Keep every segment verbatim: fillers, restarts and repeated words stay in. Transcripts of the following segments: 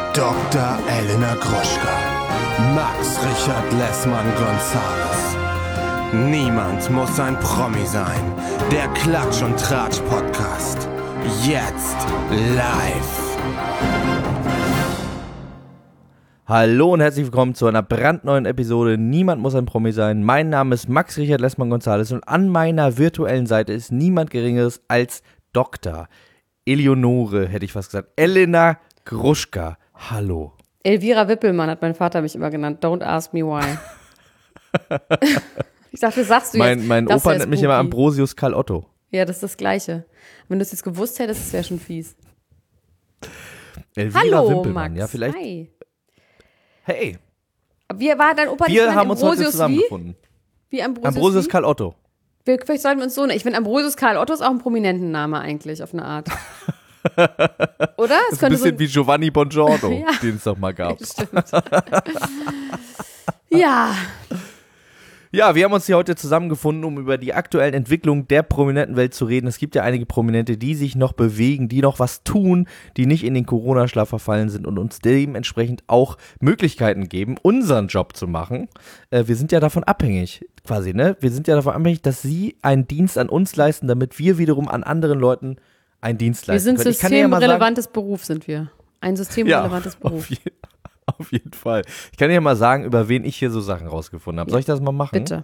Doktor Elena Gruschka, Max Richard Lessmann-Gonzales. Niemand muss ein Promi sein. Der Klatsch und Tratsch Podcast. Jetzt live. Hallo und herzlich willkommen zu einer brandneuen Episode Niemand muss ein Promi sein. Mein Name ist Max Richard Lessmann-Gonzales und an meiner virtuellen Seite ist niemand Geringeres als Doktor Eleonore, hätte ich fast gesagt, Elena Gruschka. Hallo. Elvira Wippelmann hat mein Vater mich immer genannt. Don't ask me why. Ich dachte, sagst du mein, jetzt. Mein das Opa nennt mich immer Ambrosius Karl Otto. Ja, das ist das Gleiche. Wenn du es jetzt gewusst hättest, das wäre schon fies. Elvira Hallo, Wimpelmann. Max. Ja, vielleicht. Hi. Hey. Wie war dein Opa? Wir nicht haben uns Ambrosius heute zusammengefunden. Wie, wie Ambrosius, Ambrosius wie? Karl Otto. Wir, vielleicht sollten wir uns so nennen. Ich finde, Ambrosius Karl Otto ist auch ein prominenten Name eigentlich, auf eine Art. Oder? Es Das ist ein bisschen so wie Giovanni Bongiorno, Ja. den es doch mal gab. Stimmt. Ja. Ja, wir haben uns hier heute zusammengefunden, um über die aktuellen Entwicklungen der prominenten Welt zu reden. Es gibt ja einige Prominente, die sich noch bewegen, die noch was tun, die nicht in den Corona-Schlaf verfallen sind und uns dementsprechend auch Möglichkeiten geben, unseren Job zu machen. Äh, wir sind ja davon abhängig, quasi, ne? Wir sind ja davon abhängig, dass sie einen Dienst an uns leisten, damit wir wiederum an anderen Leuten einen Dienst leisten Wir sind können. Ich kann dir ja mal sagen, systemrelevantes Beruf, sind wir. Ein systemrelevantes ja, Beruf. Auf, je, auf jeden Fall. Ich kann dir ja mal sagen, über wen ich hier so Sachen rausgefunden habe. Ja. Soll ich das mal machen? Bitte.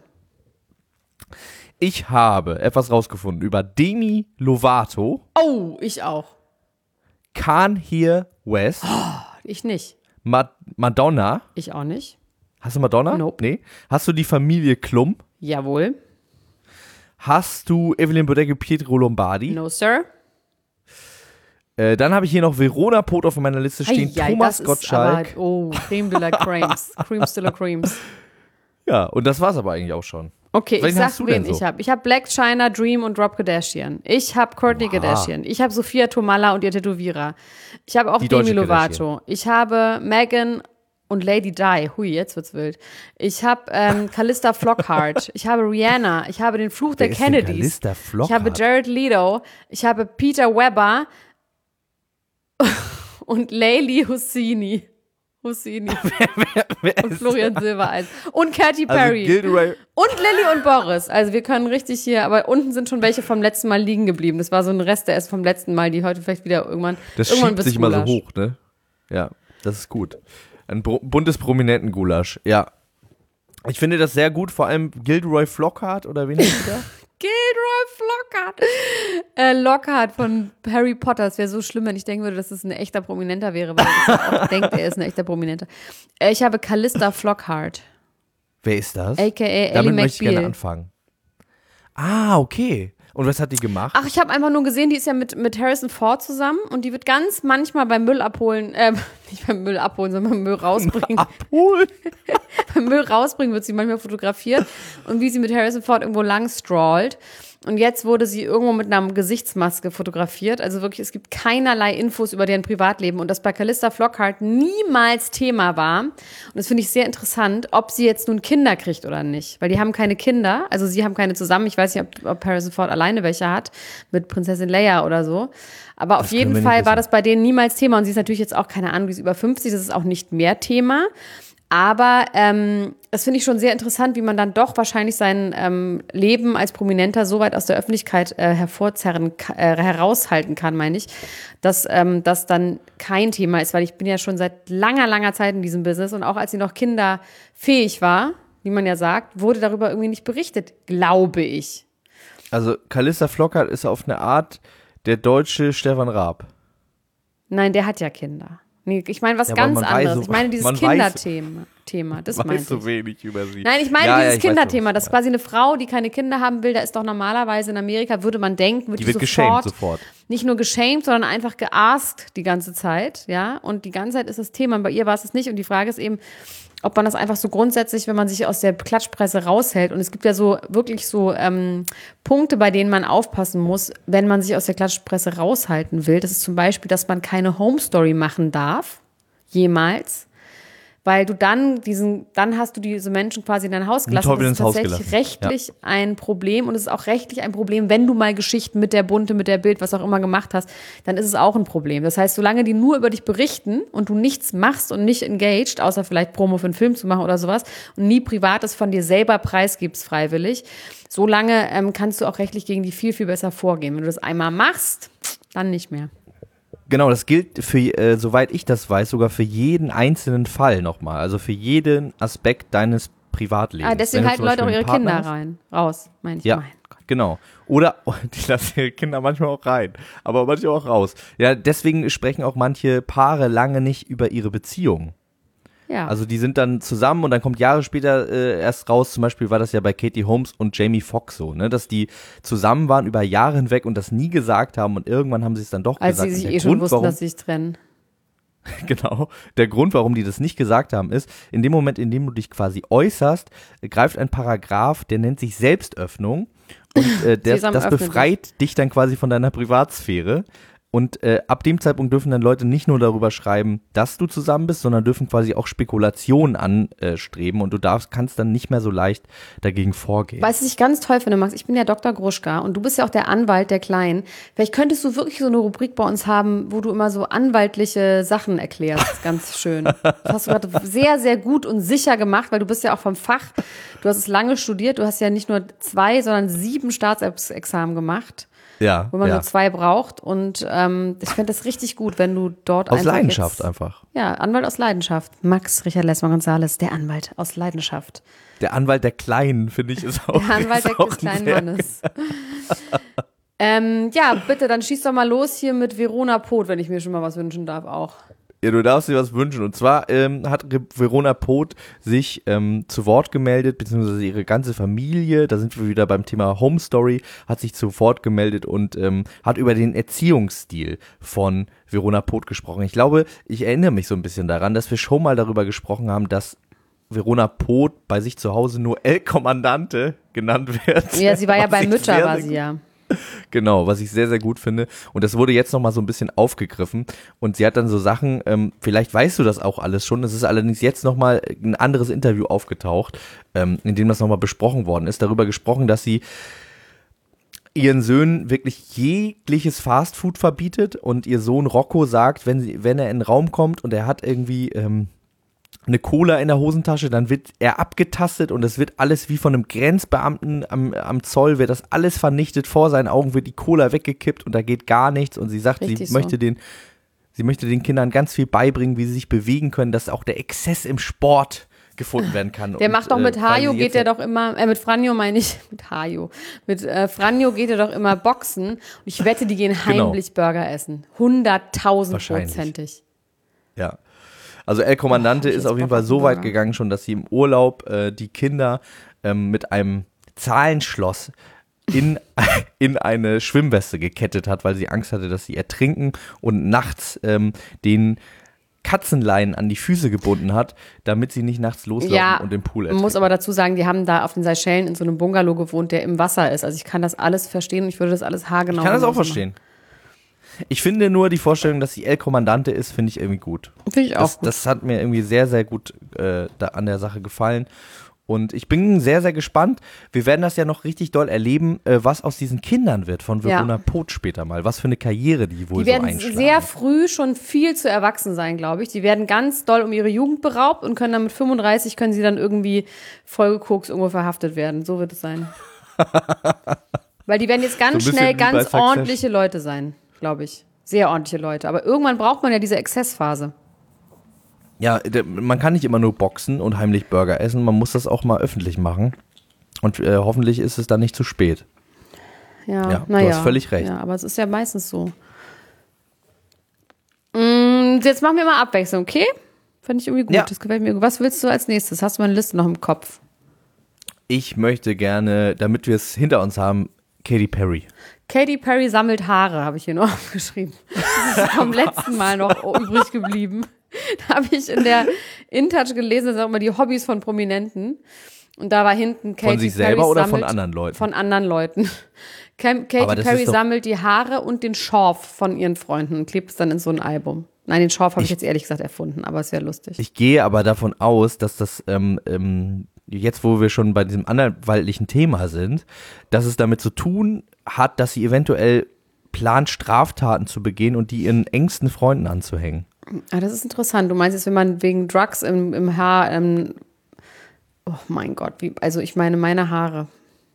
Ich habe etwas rausgefunden über Demi Lovato, Oh, ich auch. Kanye West, Ich nicht. Ma- Madonna. Ich auch nicht. Hast du Madonna? Nope. Nee. Hast du die Familie Klum? Jawohl. Hast du Evelyn Bodecki, Pietro Lombardi? No, sir. Äh, dann habe ich hier noch Verona Pot auf meiner Liste stehen. Ei, ei, Thomas das Gottschalk. Ist aber, oh, Creme de la Cremes. Creams de la Cremes. Ja, und das war's aber eigentlich auch schon. Okay, Wen ich hast sag, du denn wen so? ich habe. Ich habe Black China, Dream und Rob Kardashian. Ich habe Kourtney Wow. Kardashian. Ich habe Sophia Tomalla und ihr Tätowierer. Ich habe auch Die Demi deutsche Lovato. Ich habe Megan und Lady Di. Hui, jetzt wird's wild. Ich habe ähm, Callista Flockhart. Ich habe Rihanna. Ich habe den Fluch Wer der ist denn Kennedys. Callista Ich Flockhart? habe Jared Leto. Ich habe Peter Weber und Leili Husseini. Husseini. Wer Und ist Florian Silbereisen. Und Katy also Perry. Gilderoy. Und Lilly und Boris. Also wir können richtig hier, aber unten sind schon welche vom letzten Mal liegen geblieben. Das war so ein Rest, der ist vom letzten Mal, die heute vielleicht wieder irgendwann. Das irgendwann schiebt wird's sich immer so Gulasch. hoch, ne? Ja, das ist gut. Ein bro- buntes Prominenten-Gulasch, ja. Ich finde das sehr gut, vor allem Gilderoy Flockhart, oder wen ist der? Gilderoy Flockhart. Äh, Lockhart von Harry Potter. Es wäre so schlimm, wenn ich denken würde, dass es ein echter Prominenter wäre, weil ich auch denkt, er ist ein echter Prominenter. Äh, ich habe Callista Flockhart, Wer ist das? a k a. Ellie Damit möchte ich gerne McBeal. anfangen. Ah, okay. Und was hat die gemacht? Ach, ich habe einfach nur gesehen, die ist ja mit, mit Harrison Ford zusammen und die wird ganz manchmal beim Müll abholen, äh, nicht beim Müll abholen, sondern beim Müll rausbringen. Abholen. Beim Müll rausbringen wird sie manchmal fotografiert und wie sie mit Harrison Ford irgendwo lang strollt. Und jetzt wurde sie irgendwo mit einer Gesichtsmaske fotografiert. Also wirklich, es gibt keinerlei Infos über deren Privatleben. Und das bei Callista Flockhart niemals Thema war. Und das finde ich sehr interessant, ob sie jetzt nun Kinder kriegt oder nicht. Weil die haben keine Kinder. Also sie haben keine zusammen. Ich weiß nicht, ob, ob Harrison Ford alleine welche hat. Mit Prinzessin Leia oder so. Aber auf können jeden wir nicht Fall war wissen. das bei denen niemals Thema. Und sie ist natürlich jetzt auch, keine Ahnung, die ist über fünfzig. Das ist auch nicht mehr Thema. Aber ähm, das finde ich schon sehr interessant, wie man dann doch wahrscheinlich sein ähm, Leben als Prominenter so weit aus der Öffentlichkeit äh, hervorzerren, ka- äh, heraushalten kann, meine ich, dass ähm, das dann kein Thema ist, weil ich bin ja schon seit langer, langer Zeit in diesem Business und auch als sie noch kinderfähig war, wie man ja sagt, wurde darüber irgendwie nicht berichtet, glaube ich. Also, Callista Flockhart ist auf eine Art der deutsche Stefan Raab. Nein, der hat ja Kinder. Nee, ich meine was Ja, aber ganz man weiß anderes. so- Ich meine dieses man weiß- Kinderthema. Thema, das Weiß meinte so ich. wenig über sie. Nein, ich meine Ja, ja, dieses ich weiß, Kinderthema. was Das du ist quasi eine Frau, die keine Kinder haben will. Da ist doch normalerweise in Amerika, würde man denken, wird Die die, wird sofort, geschämt sofort. nicht nur geschämt, sondern einfach geaskt die ganze Zeit. Ja, und die ganze Zeit ist das Thema. Und bei ihr war es es nicht. Und die Frage ist eben, ob man das einfach so grundsätzlich, wenn man sich aus der Klatschpresse raushält. Und es gibt ja so wirklich so ähm, Punkte, bei denen man aufpassen muss, wenn man sich aus der Klatschpresse raushalten will. Das ist zum Beispiel, dass man keine Home Story machen darf. Jemals. Weil du dann diesen, dann hast du diese Menschen quasi in dein Haus gelassen. Teufel Das ins ist Haus tatsächlich gelassen. rechtlich ja. ein Problem und es ist auch rechtlich ein Problem, wenn du mal Geschichten mit der Bunte, mit der Bild, was auch immer gemacht hast, dann ist es auch ein Problem. Das heißt, solange die nur über dich berichten und du nichts machst und nicht engaged, außer vielleicht Promo für einen Film zu machen oder sowas und nie Privates von dir selber preisgibst freiwillig, solange ähm, kannst du auch rechtlich gegen die viel, viel besser vorgehen. Wenn du das einmal machst, dann nicht mehr. Genau, das gilt für, äh, soweit ich das weiß, sogar für jeden einzelnen Fall nochmal. Also für jeden Aspekt deines Privatlebens. Ah, deswegen halten Leute auch ihre Kinder hast, rein, raus, meine ich. Ja, mein Gott. Genau. Oder, oh, die lassen ihre Kinder manchmal auch rein, aber manchmal auch raus. Ja, deswegen sprechen auch manche Paare lange nicht über ihre Beziehung. Ja. Also die sind dann zusammen und dann kommt Jahre später äh, erst raus, zum Beispiel war das ja bei Katie Holmes und Jamie Foxx so, ne, dass die zusammen waren über Jahre hinweg und das nie gesagt haben und irgendwann haben sie es dann doch Als gesagt. Als sie sich eh schon wussten, warum, dass sie sich trennen. Genau. Der Grund, warum die das nicht gesagt haben, ist, in dem Moment, in dem du dich quasi äußerst, greift ein Paragraph, der nennt sich Selbstöffnung und äh, der, das befreit dich dann quasi von deiner Privatsphäre. Und äh, ab dem Zeitpunkt dürfen dann Leute nicht nur darüber schreiben, dass du zusammen bist, sondern dürfen quasi auch Spekulationen anstreben und du darfst, kannst dann nicht mehr so leicht dagegen vorgehen. Weißt du, was ich ganz toll finde, Max? Ich bin ja Doktor Gruschka und du bist ja auch der Anwalt der Kleinen. Vielleicht könntest du wirklich so eine Rubrik bei uns haben, wo du immer so anwaltliche Sachen erklärst. Ganz schön. Das hast du gerade sehr, sehr gut und sicher gemacht, weil du bist ja auch vom Fach. Du hast es lange studiert. Du hast ja nicht nur zwei, sondern sieben Staatsexamen gemacht. Ja, wo man ja. nur zwei braucht und ähm, ich finde das richtig gut, wenn du dort aus einfach Leidenschaft jetzt, einfach. Ja, Anwalt aus Leidenschaft. Max Richard Lessmann-Gonzales, der Anwalt aus Leidenschaft. Der Anwalt der Kleinen, finde ich, ist auch der Anwalt ist auch des kleinen Mannes. ähm, ja, bitte, dann schieß doch mal los hier mit Verona Poth, wenn ich mir schon mal was wünschen darf auch. Ja, du darfst dir was wünschen. Und zwar ähm, hat Verona Poth sich ähm, zu Wort gemeldet, beziehungsweise ihre ganze Familie, da sind wir wieder beim Thema Home Story, hat sich zu Wort gemeldet und ähm, hat über den Erziehungsstil von Verona Poth gesprochen. Ich glaube, ich erinnere mich so ein bisschen daran, dass wir schon mal darüber gesprochen haben, dass Verona Poth bei sich zu Hause nur El Comandante genannt wird. Ja, sie war ja bei Mütter, war sie ja. Genau, was ich sehr, sehr gut finde. Und das wurde jetzt nochmal so ein bisschen aufgegriffen. Und sie hat dann so Sachen, ähm, vielleicht weißt du das auch alles schon, es ist allerdings jetzt nochmal ein anderes Interview aufgetaucht, ähm, in dem das nochmal besprochen worden ist, darüber gesprochen, dass sie ihren Söhnen wirklich jegliches Fastfood verbietet und ihr Sohn Rocco sagt, wenn sie, wenn er in den Raum kommt und er hat irgendwie ähm, eine Cola in der Hosentasche, dann wird er abgetastet und es wird alles wie von einem Grenzbeamten am, am Zoll, wird das alles vernichtet, vor seinen Augen wird die Cola weggekippt und da geht gar nichts und sie sagt, Richtig sie möchte so. den, sie möchte den Kindern ganz viel beibringen, wie sie sich bewegen können, dass auch der Exzess im Sport gefunden werden kann. Der und, macht doch mit äh, Hajo, geht der doch immer, äh, mit Franjo meine ich, mit Hajo, mit äh, Franjo geht er doch immer boxen und ich wette, die gehen heimlich genau. Burger essen. Hunderttausendprozentig. Ja. Also El Comandante oh, ist auf jeden Fall so weit gegangen schon, dass sie im Urlaub äh, die Kinder ähm, mit einem Zahlenschloss in, in eine Schwimmweste gekettet hat, weil sie Angst hatte, dass sie ertrinken und nachts ähm, den Katzenleinen an die Füße gebunden hat, damit sie nicht nachts loslaufen ja, und im Pool ertrinken. Man muss aber dazu sagen, die haben da auf den Seychellen in so einem Bungalow gewohnt, der im Wasser ist. Also ich kann das alles verstehen und ich würde das alles haargenau Ich kann das auch machen. verstehen. Ich finde nur die Vorstellung, dass sie El Comandante ist, finde ich irgendwie gut. Finde ich auch das, gut. Das hat mir irgendwie sehr, sehr gut äh, da an der Sache gefallen. Und ich bin sehr, sehr gespannt. Wir werden das ja noch richtig doll erleben, äh, was aus diesen Kindern wird von Verona ja. Poth später mal. Was für eine Karriere die wohl die so werden einschlagen. sehr früh schon viel zu erwachsen sein, glaube ich. Die werden ganz doll um ihre Jugend beraubt und können dann mit fünfunddreißig können sie dann irgendwie vollgekoks irgendwo verhaftet werden. So wird es sein. Weil die werden jetzt ganz so schnell ganz ordentliche Leute sein, glaube ich. Sehr ordentliche Leute. Aber irgendwann braucht man ja diese Exzessphase. Ja, man kann nicht immer nur boxen und heimlich Burger essen. Man muss das auch mal öffentlich machen. Und äh, hoffentlich ist es dann nicht zu spät. Ja, ja na du ja. hast völlig recht. Ja, aber es ist ja meistens so. Mm, jetzt machen wir mal Abwechslung, okay? Finde ich irgendwie gut. Ja. Das gefällt mir. Was willst du als nächstes? Hast du meine Liste noch im Kopf? Ich möchte gerne, damit wir es hinter uns haben, Katy Perry. Katy Perry sammelt Haare, habe ich hier noch aufgeschrieben. Das ist vom letzten Mal noch übrig geblieben. Da habe ich in der InTouch gelesen, das sind auch immer die Hobbys von Prominenten. Und da war hinten Katy Perry. Von sich selber Perry oder sammelt, von anderen Leuten? Von anderen Leuten. Katy Perry sammelt die Haare und den Schorf von ihren Freunden und klebt es dann in so ein Album. Nein, den Schorf habe ich, Ich- jetzt ehrlich gesagt erfunden, aber es wäre lustig. Ich gehe aber davon aus, dass das, ähm, ähm, jetzt wo wir schon bei diesem anwaltlichen Thema sind, dass es damit zu tun hat, dass sie eventuell plant, Straftaten zu begehen und die ihren engsten Freunden anzuhängen. Ah, das ist interessant. Du meinst jetzt, wenn man wegen Drugs im, im Haar, ähm, oh mein Gott, wie, also ich meine meine Haare.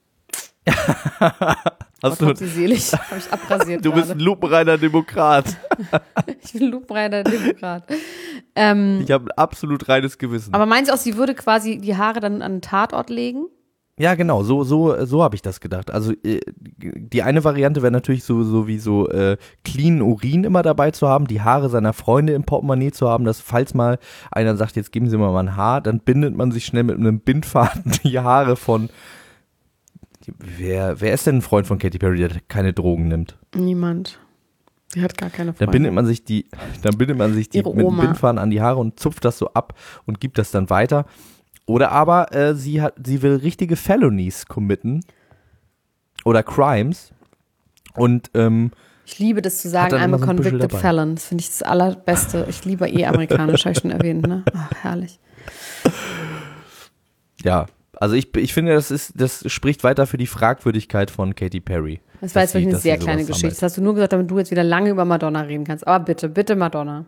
Hast Gott hab sie selig, habe ich abrasiert du bist ein gerade. lupenreiner Demokrat. Ich bin lupenreiner Demokrat. Ähm, Ich habe ein absolut reines Gewissen. aber meinst du auch, sie würde quasi die Haare dann an den Tatort legen? Ja, genau, so, so, so habe ich das gedacht. Also äh, die eine Variante wäre natürlich so, so wie so äh, clean Urin immer dabei zu haben, die Haare seiner Freunde im Portemonnaie zu haben, dass falls mal einer sagt, jetzt geben Sie mir mal ein Haar, dann bindet man sich schnell mit einem Bindfaden die Haare von, wer, wer ist denn ein Freund von Katy Perry, der keine Drogen nimmt? Niemand. Die hat gar keine Freunde. Dann bindet man sich die, dann bindet man sich die Ihre mit einem Oma. Bindfaden an die Haare und zupft das so ab und gibt das dann weiter. Oder aber äh, sie hat, sie will richtige Felonies committen oder Crimes und ähm, Ich liebe das zu Hat sagen, dann I'm immer a so ein Büschel convicted dabei. felon. Das finde ich das Allerbeste. Ich liebe eh amerikanisch, habe ich schon erwähnt, ne? Ach, herrlich. ja, also ich, ich finde, das ist, das spricht weiter für die Fragwürdigkeit von Katy Perry. Das war Dass jetzt wirklich sie- eine dass sehr sie kleine sowas Geschichte. Das sammelt. hast du nur gesagt, damit du jetzt wieder lange über Madonna reden kannst. Aber bitte, bitte Madonna.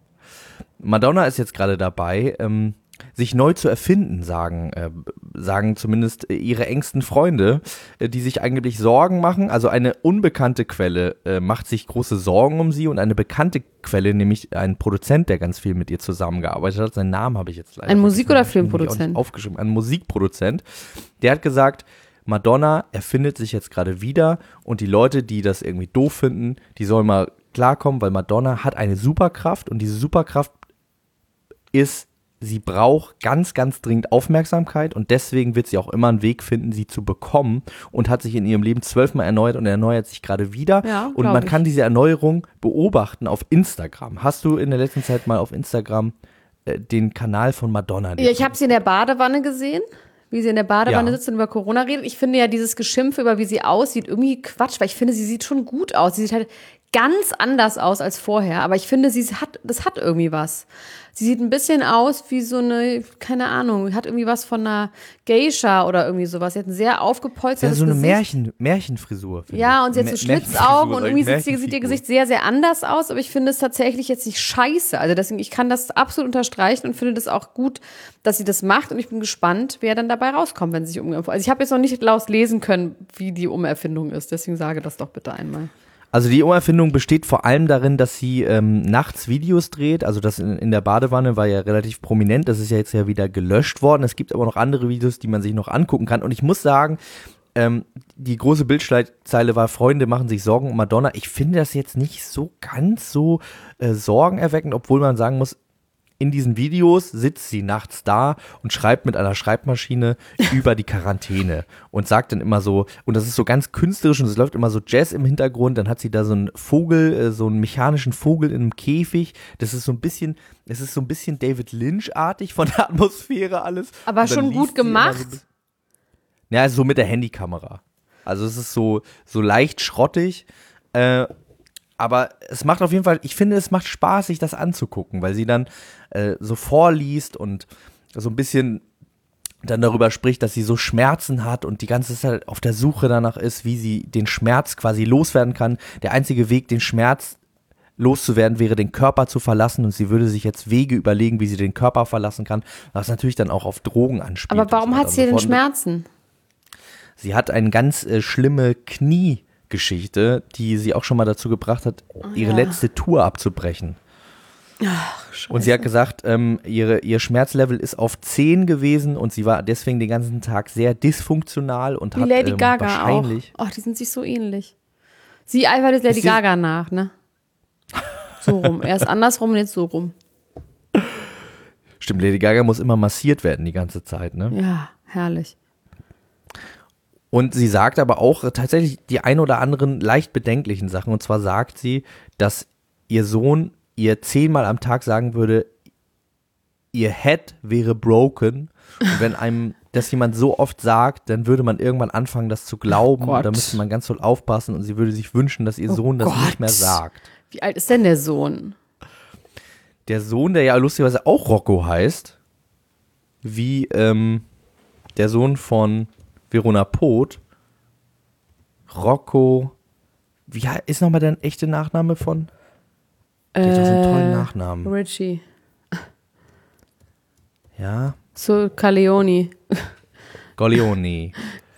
Madonna ist jetzt gerade dabei, ähm, sich neu zu erfinden, sagen, äh, sagen zumindest äh, ihre engsten Freunde, äh, die sich eigentlich Sorgen machen. Also eine unbekannte Quelle äh, macht sich große Sorgen um sie und eine bekannte Quelle, nämlich ein Produzent, der ganz viel mit ihr zusammengearbeitet hat. Seinen Namen habe ich jetzt leider Ein Musik- vergessen, oder hab ich mir nämlich auch Filmproduzent? nicht aufgeschrieben. Ein Musikproduzent. Der hat gesagt, Madonna erfindet sich jetzt gerade wieder und die Leute, die das irgendwie doof finden, die sollen mal klarkommen, weil Madonna hat eine Superkraft und diese Superkraft ist, sie braucht ganz, ganz dringend Aufmerksamkeit und deswegen wird sie auch immer einen Weg finden, sie zu bekommen und hat sich in ihrem Leben zwölfmal erneuert und erneuert sich gerade wieder. Ja, und glaub man ich. kann diese Erneuerung beobachten auf Instagram. Hast du in der letzten Zeit mal auf Instagram äh, den Kanal von Madonna? Ja, ich habe sie in der Badewanne gesehen, wie sie in der Badewanne Ja. sitzt und über Corona redet. Ich finde ja dieses Geschimpfe über wie sie aussieht irgendwie Quatsch, weil ich finde, sie sieht schon gut aus. Sie sieht halt ganz anders aus als vorher, aber ich finde, sie hat, das hat irgendwie was. Sie sieht ein bisschen aus wie so eine, keine Ahnung, hat irgendwie was von einer Geisha oder irgendwie sowas. Sie hat ein sehr Ja, aufgepolstertes so eine Gesicht. Märchen, Märchenfrisur. finde Ja, ich. und sie hat so Mä- Schlitzaugen Märchenfrisur, und sag irgendwie ich, sieht, ihr- sieht ihr Märchenfigur. Gesicht sehr, sehr anders aus, aber ich finde es tatsächlich jetzt nicht scheiße. Also deswegen, ich kann das absolut unterstreichen und finde das auch gut, dass sie das macht und ich bin gespannt, wer dann dabei rauskommt, wenn sie sich umerfindet. Also ich habe jetzt noch nicht laut lesen können, wie die Umerfindung ist, deswegen sage das doch bitte einmal. Also die Umerfindung besteht vor allem darin, dass sie ähm, nachts Videos dreht. Also das in, in der Badewanne war ja relativ prominent. Das ist ja jetzt ja wieder gelöscht worden. Es gibt aber noch andere Videos, die man sich noch angucken kann. Und ich muss sagen, ähm, die große Bildschlagzeile war, Freunde machen sich Sorgen um Madonna. Ich finde das jetzt nicht so ganz so äh, sorgenerweckend, obwohl man sagen muss, in diesen Videos sitzt sie nachts da und schreibt mit einer Schreibmaschine über die Quarantäne und sagt dann immer so, und das ist so ganz künstlerisch und es läuft immer so Jazz im Hintergrund, dann hat sie da so einen Vogel, äh, so einen mechanischen Vogel in einem Käfig, das ist so ein bisschen, das ist so ein bisschen David Lynch-artig von der Atmosphäre alles. Aber Und dann schon liest gut sie immer gemacht. so ein bisschen- Ja, so mit der Handykamera. Also es ist so, so leicht schrottig, äh, aber es macht auf jeden Fall, ich finde, es macht Spaß, sich das anzugucken, weil sie dann äh, so vorliest und so ein bisschen dann darüber spricht, dass sie so Schmerzen hat und die ganze Zeit auf der Suche danach ist, wie sie den Schmerz quasi loswerden kann. Der einzige Weg, den Schmerz loszuwerden, wäre, den Körper zu verlassen und sie würde sich jetzt Wege überlegen, wie sie den Körper verlassen kann, was natürlich dann auch auf Drogen anspielt. Aber warum und so hat weiter sie und so denn fort. Schmerzen? Sie hat eine ganz äh, schlimme Kniegeschichte, die sie auch schon mal dazu gebracht hat, ihre ja. letzte Tour abzubrechen. Und sie hat gesagt, ähm, ihre, ihr Schmerzlevel ist auf zehn gewesen und sie war deswegen den ganzen Tag sehr dysfunktional und Wie hat Lady ähm, Gaga wahrscheinlich. auch. Ach, die sind sich so ähnlich. Sie eifert jetzt Lady Ist sie- Gaga nach, ne? So rum. Erst andersrum und jetzt so rum. Stimmt, Lady Gaga muss immer massiert werden die ganze Zeit, ne? Ja, herrlich. Und sie sagt aber auch tatsächlich die ein oder anderen leicht bedenklichen Sachen. Und zwar sagt sie, dass ihr Sohn ihr zehnmal am Tag sagen würde, ihr Head wäre broken. Und wenn einem das jemand so oft sagt, dann würde man irgendwann anfangen, das zu glauben. Oh Gott. Und da müsste man ganz doll aufpassen. Und sie würde sich wünschen, dass ihr Oh Sohn das Gott. nicht mehr sagt. Wie alt ist denn der Sohn? der Sohn, der ja lustigerweise auch Rocco heißt, wie ähm, der Sohn von Verona Poth, Rocco, wie ist nochmal dein echter Nachname von? Der äh, hat doch so einen tollen Nachnamen. Richie. Ja. So, Caleoni. Golleoni.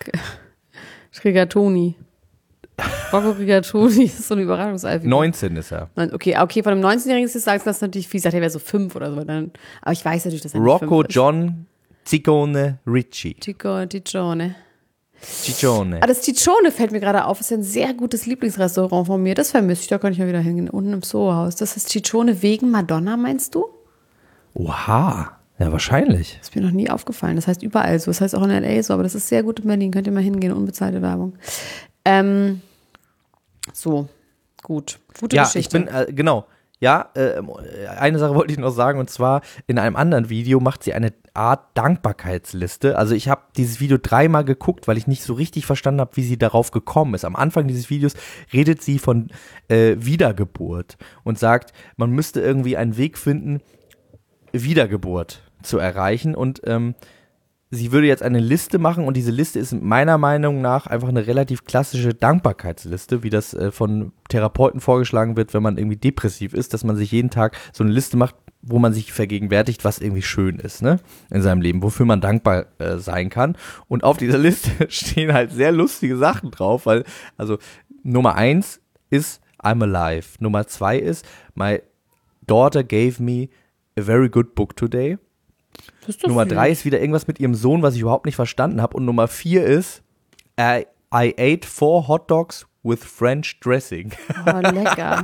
Rigatoni. Rocco Rigatoni ist so eine Überraschungsalf. neunzehn ist er. Okay, okay, von einem neunzehnjährigen ist das, das natürlich viel. Ich sagte, er wäre so fünf oder so. Dann, aber ich weiß natürlich, dass er Rocco nicht fünf ist. John Ciccone Richie. Chico Ciccione. Ciccione. Ah, das Ciccione fällt mir gerade auf. Ist ja ein sehr gutes Lieblingsrestaurant von mir. Das vermisse ich. Da kann ich mal wieder hingehen. Unten im Soho-Haus. Das ist Ciccione wegen Madonna, meinst du? Oha. Ja, wahrscheinlich. Das ist mir noch nie aufgefallen. Das heißt überall so. Das heißt auch in L A so. Aber das ist sehr gut in Berlin. Könnt ihr mal hingehen. Unbezahlte Werbung. Ähm, so. Gut. Gute ja, Geschichte. ich bin, äh, genau. Ja, äh, eine Sache wollte ich noch sagen, und zwar in einem anderen Video macht sie eine Art Dankbarkeitsliste. Also ich habe dieses Video dreimal geguckt, weil ich nicht so richtig verstanden habe, wie sie darauf gekommen ist. Am Anfang dieses Videos redet sie von äh, Wiedergeburt und sagt, man müsste irgendwie einen Weg finden, Wiedergeburt zu erreichen, und ähm, sie würde jetzt eine Liste machen, und diese Liste ist meiner Meinung nach einfach eine relativ klassische Dankbarkeitsliste, wie das äh, von Therapeuten vorgeschlagen wird, wenn man irgendwie depressiv ist, dass man sich jeden Tag so eine Liste macht, wo man sich vergegenwärtigt, was irgendwie schön ist, ne, in seinem Leben, wofür man dankbar äh, sein kann. Und auf dieser Liste stehen halt sehr lustige Sachen drauf, weil, also Nummer eins ist I'm alive, Nummer zwei ist My daughter gave me a very good book today. Nummer viel. drei ist wieder irgendwas mit ihrem Sohn, was ich überhaupt nicht verstanden habe. Und Nummer vier ist I, I ate four hot dogs with French dressing. Oh, lecker.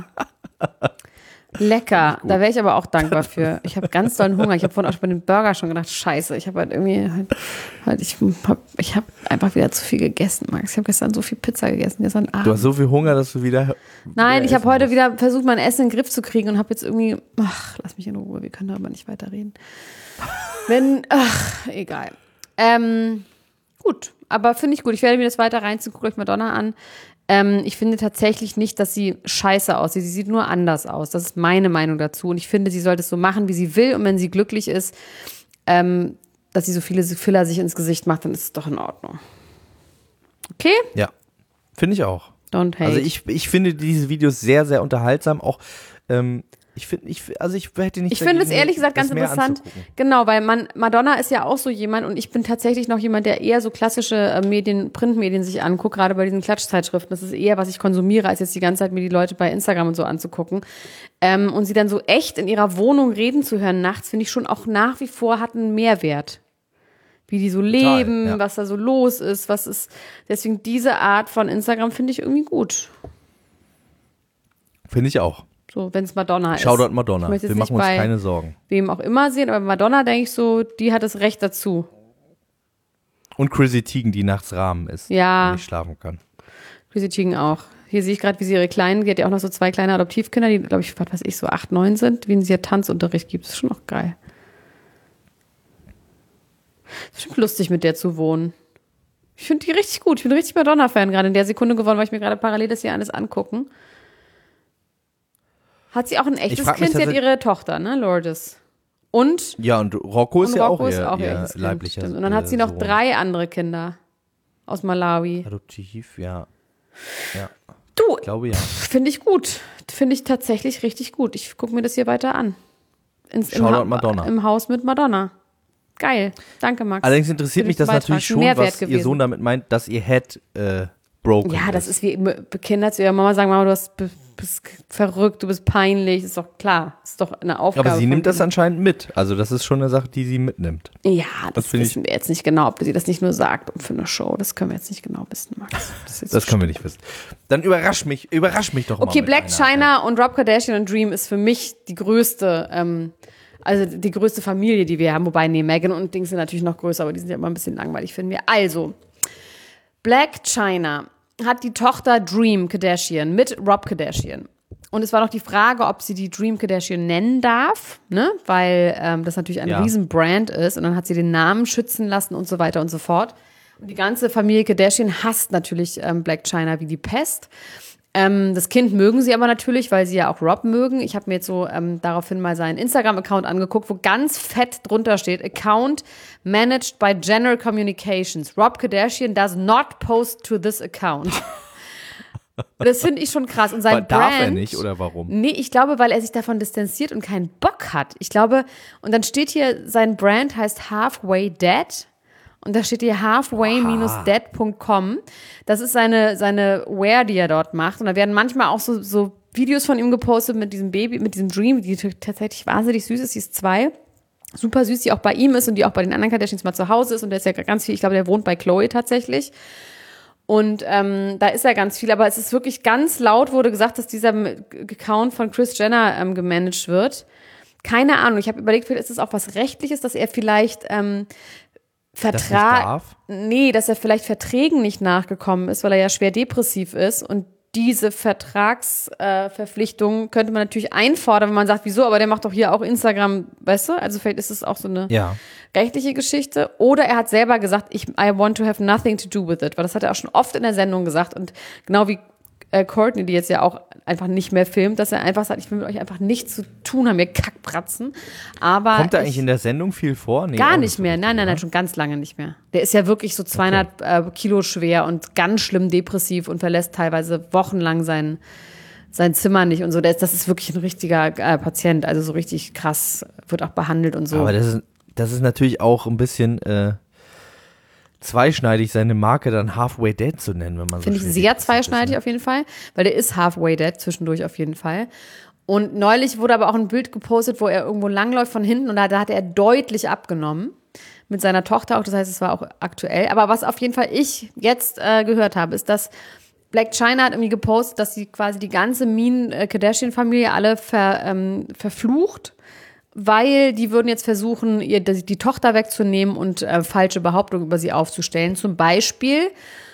Lecker. Da wäre ich aber auch dankbar für. Ich habe ganz dollen Hunger. Ich habe vorhin auch bei den Burger schon gedacht, scheiße, ich habe halt irgendwie, halt, halt, ich habe ich hab einfach wieder zu viel gegessen, Max. Ich habe gestern so viel Pizza gegessen, gestern Abend. Du hast so viel Hunger, dass du wieder Nein, wieder ich habe essen heute musst. wieder versucht, mein Essen in den Griff zu kriegen und habe jetzt irgendwie, ach, lass mich in Ruhe, wir können aber nicht weiterreden. Wenn, ach, egal. Ähm, gut, aber finde ich gut. Ich werde mir das weiter reinziehen, guckt euch Madonna an. Ähm, ich finde tatsächlich nicht, dass sie scheiße aussieht. Sie sieht nur anders aus. Das ist meine Meinung dazu. Und ich finde, sie sollte es so machen, wie sie will. Und wenn sie glücklich ist, ähm, dass sie so viele Filler sich ins Gesicht macht, dann ist es doch in Ordnung. Okay? Ja, finde ich auch. Don't hate. Also ich, ich finde diese Videos sehr, sehr unterhaltsam. Auch, ähm, ich finde, ich, also ich hätte nicht Ich finde es dagegen, ehrlich gesagt ganz das mehr interessant. anzugucken. Genau, weil man, Madonna ist ja auch so jemand, und ich bin tatsächlich noch jemand, der eher so klassische äh, Medien, Printmedien sich anguckt, gerade bei diesen Klatschzeitschriften. Das ist eher, was ich konsumiere, als jetzt die ganze Zeit mir die Leute bei Instagram und so anzugucken. Ähm, und sie dann so echt in ihrer Wohnung reden zu hören nachts, finde ich schon auch nach wie vor hat einen Mehrwert. Wie die so Total, leben, ja. was da so los ist, was ist. Deswegen diese Art von Instagram finde ich irgendwie gut. Finde ich auch. So, wenn es Madonna ist. Shoutout Madonna. Ich möchte Wir jetzt machen nicht uns bei keine Sorgen. wem auch immer sehen, aber Madonna denke ich so, die hat das Recht dazu. Und Chrissy Teigen, die nachts Rahmen ist, Ja. wenn ich schlafen kann. Chrissy Teigen auch. Hier sehe ich gerade, wie sie ihre Kleinen, die hat ja auch noch so zwei kleine Adoptivkinder, die, glaube ich, was weiß ich, so acht, neun sind, wie sie ja Tanzunterricht gibt. Das ist schon noch geil. Das ist schon lustig, mit der zu wohnen. Ich finde die richtig gut. Ich bin richtig Madonna-Fan gerade in der Sekunde geworden, weil ich mir gerade parallel das hier alles angucken. Hat sie auch ein echtes frag mich Kind? Sie hat tatsächlich- ihre Tochter, ne, Lourdes. Und, Ja, und Rocco ist und ja Rocco auch ist ihr, auch ihr ihr echtes Kind. leiblicher Stimmt. Und dann hat sie äh, noch Sohn. drei andere Kinder aus Malawi. Adoptiv, ja. Ja, Du, ich glaube ja. finde ich gut. Finde ich tatsächlich richtig gut. Ich gucke mir das hier weiter an. Ins, im, Shoutout Ha- Madonna. Im Haus mit Madonna. Geil. Danke, Max. Allerdings interessiert Für mich diesen das Beitrag. natürlich schon, Mehrwert was ihr gewesen. Sohn damit meint, dass ihr Head äh, broken Ja, das ist. ist wie immer Kinder zu ihrer Mama sagen, Mama, du hast, b- bist verrückt, du bist peinlich. Ist doch klar. Ist doch eine Aufgabe. Aber sie von nimmt das ihnen. anscheinend mit. Also das ist schon eine Sache, die sie mitnimmt. Ja, das, Das finde ich- wissen wir jetzt nicht genau, ob sie das nicht nur sagt für eine Show. Das können wir jetzt nicht genau wissen, Max. Das, ist jetzt Das so können wir nicht wissen. Dann überrasch mich, überrasch mich doch mal. Okay, mit Black einer. China und Rob Kardashian und Dream ist für mich die größte, ähm, also die größte Familie, die wir haben. Wobei, nee, Meghan und Dings sind natürlich noch größer, aber die sind ja immer ein bisschen langweilig, finden wir. Also, Black China hat die Tochter Dream Kardashian mit Rob Kardashian. Und es war noch die Frage, ob sie die Dream Kardashian nennen darf, ne? Weil ähm, das natürlich ein Ja. riesen Brand ist. Und dann hat sie den Namen schützen lassen und so weiter und so fort. Und die ganze Familie Kardashian hasst natürlich ähm, Black China wie die Pest. Ähm, das Kind mögen sie aber natürlich, weil sie ja auch Rob mögen. Ich habe mir jetzt so ähm, daraufhin mal seinen Instagram-Account angeguckt, wo ganz fett drunter steht, Account managed by Jenner Communications. Rob Kardashian does not post to this account. Das finde ich schon krass. Und sein Darf Brand, er nicht oder warum? Nee, ich glaube, weil er sich davon distanziert und keinen Bock hat. Ich glaube, und dann steht hier, sein Brand heißt Halfway Dead. Und da steht hier halfway dash dead dot com. Das ist seine, seine Wear, die er dort macht. Und da werden manchmal auch so, so Videos von ihm gepostet mit diesem Baby, mit diesem Dream, die tatsächlich wahnsinnig süß ist. Sie ist zwei. Super süß, die auch bei ihm ist und die auch bei den anderen Kardashians mal zu Hause ist. Und der ist ja ganz viel, ich glaube, der wohnt bei Chloe tatsächlich. Und ähm, da ist er ganz viel. Aber es ist wirklich ganz laut, wurde gesagt, dass dieser Account von Kris Jenner ähm, gemanagt wird. Keine Ahnung. Ich habe überlegt, vielleicht ist es auch was Rechtliches, dass er vielleicht ähm, Vertrag, nee, dass er vielleicht Verträgen nicht nachgekommen ist, weil er ja schwer depressiv ist und diese Vertragsverpflichtung äh, könnte man natürlich einfordern, wenn man sagt, wieso, aber der macht doch hier auch Instagram, weißt du, also vielleicht ist es auch so eine ja. rechtliche Geschichte oder er hat selber gesagt, ich, I want to have nothing to do with it, weil das hat er auch schon oft in der Sendung gesagt und genau wie äh, Kourtney, die jetzt ja auch einfach nicht mehr filmt, dass er einfach sagt, ich will mit euch einfach nichts zu tun haben, ihr Kackbratzen. Aber kommt er ich, eigentlich in der Sendung viel vor? Nee, gar nicht nicht mehr, so nein, nein, nein, schon ganz lange nicht mehr. Der ist ja wirklich so zweihundert okay. äh, Kilo schwer und ganz schlimm depressiv und verlässt teilweise wochenlang sein, sein Zimmer nicht und so. Das, das ist wirklich ein richtiger äh, Patient, also so richtig krass, wird auch behandelt und so. Aber das ist, das ist natürlich auch ein bisschen äh, zweischneidig, seine Marke dann Halfway Dead zu nennen, wenn man so Finde ich sehr zweischneidig ist, ne? Auf jeden Fall, weil der ist Halfway Dead zwischendurch auf jeden Fall. Und neulich wurde aber auch ein Bild gepostet, wo er irgendwo langläuft von hinten und da, da hat er deutlich abgenommen mit seiner Tochter auch, das heißt, es war auch aktuell. Aber was auf jeden Fall ich jetzt äh, gehört habe, ist, dass Blac Chyna hat irgendwie gepostet, dass sie quasi die ganze Mean-Kardashian-Familie alle ver, ähm, verflucht, weil die würden jetzt versuchen, ihr die, die Tochter wegzunehmen und äh, falsche Behauptungen über sie aufzustellen. Zum Beispiel,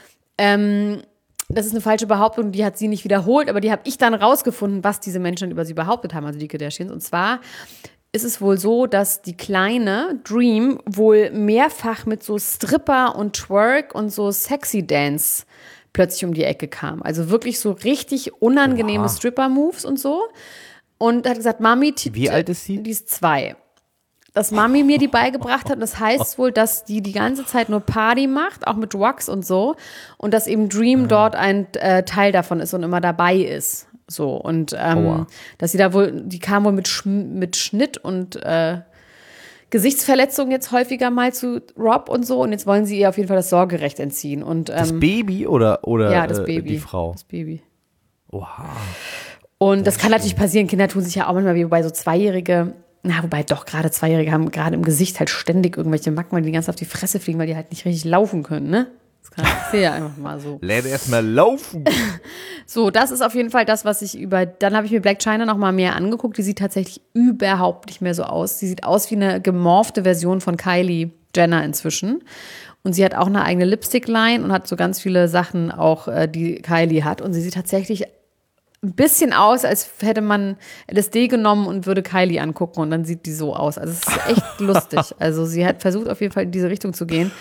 ähm, das ist eine falsche Behauptung, die hat sie nicht wiederholt, aber die habe ich dann rausgefunden, was diese Menschen über sie behauptet haben, also die Kardashians. Und zwar ist es wohl so, dass die kleine Dream wohl mehrfach mit so Stripper und Twerk und so Sexy Dance plötzlich um die Ecke kam. Also wirklich so richtig unangenehme Stripper-Moves und so. Und hat gesagt, Mami, wie alt ist sie? Die ist zwei. Dass Mami mir die beigebracht hat. Und das heißt wohl, dass die die ganze Zeit nur Party macht, auch mit Drugs und so. Und dass eben Dream ah. dort ein äh, Teil davon ist und immer dabei ist. So. Und ähm, dass sie da wohl, die kam wohl mit, Sch- mit Schnitt und äh, Gesichtsverletzungen jetzt häufiger mal zu Rob und so. Und jetzt wollen sie ihr auf jeden Fall das Sorgerecht entziehen. Und, ähm, das Baby oder, oder ja, das äh, Baby. die Frau? Das Baby. Oha. Und das, das kann natürlich passieren. Kinder tun sich ja auch manchmal wie bei so Zweijährige, na, wobei doch gerade Zweijährige haben gerade im Gesicht halt ständig irgendwelche Macken, weil die ganz auf die Fresse fliegen, weil die halt nicht richtig laufen können, ne? Das kann ich ja einfach mal so. Lerne erstmal laufen. So, das ist auf jeden Fall das, was ich über, dann habe ich mir Blac Chyna noch mal mehr angeguckt. Die sieht tatsächlich überhaupt nicht mehr so aus. Sie sieht aus wie eine gemorphte Version von Kylie Jenner inzwischen. Und sie hat auch eine eigene Lipstick-Line und hat so ganz viele Sachen auch, die Kylie hat. Und sie sieht tatsächlich ein bisschen aus, als hätte man L S D genommen und würde Kylie angucken und dann sieht die so aus. Also es ist echt lustig. Also sie hat versucht auf jeden Fall in diese Richtung zu gehen.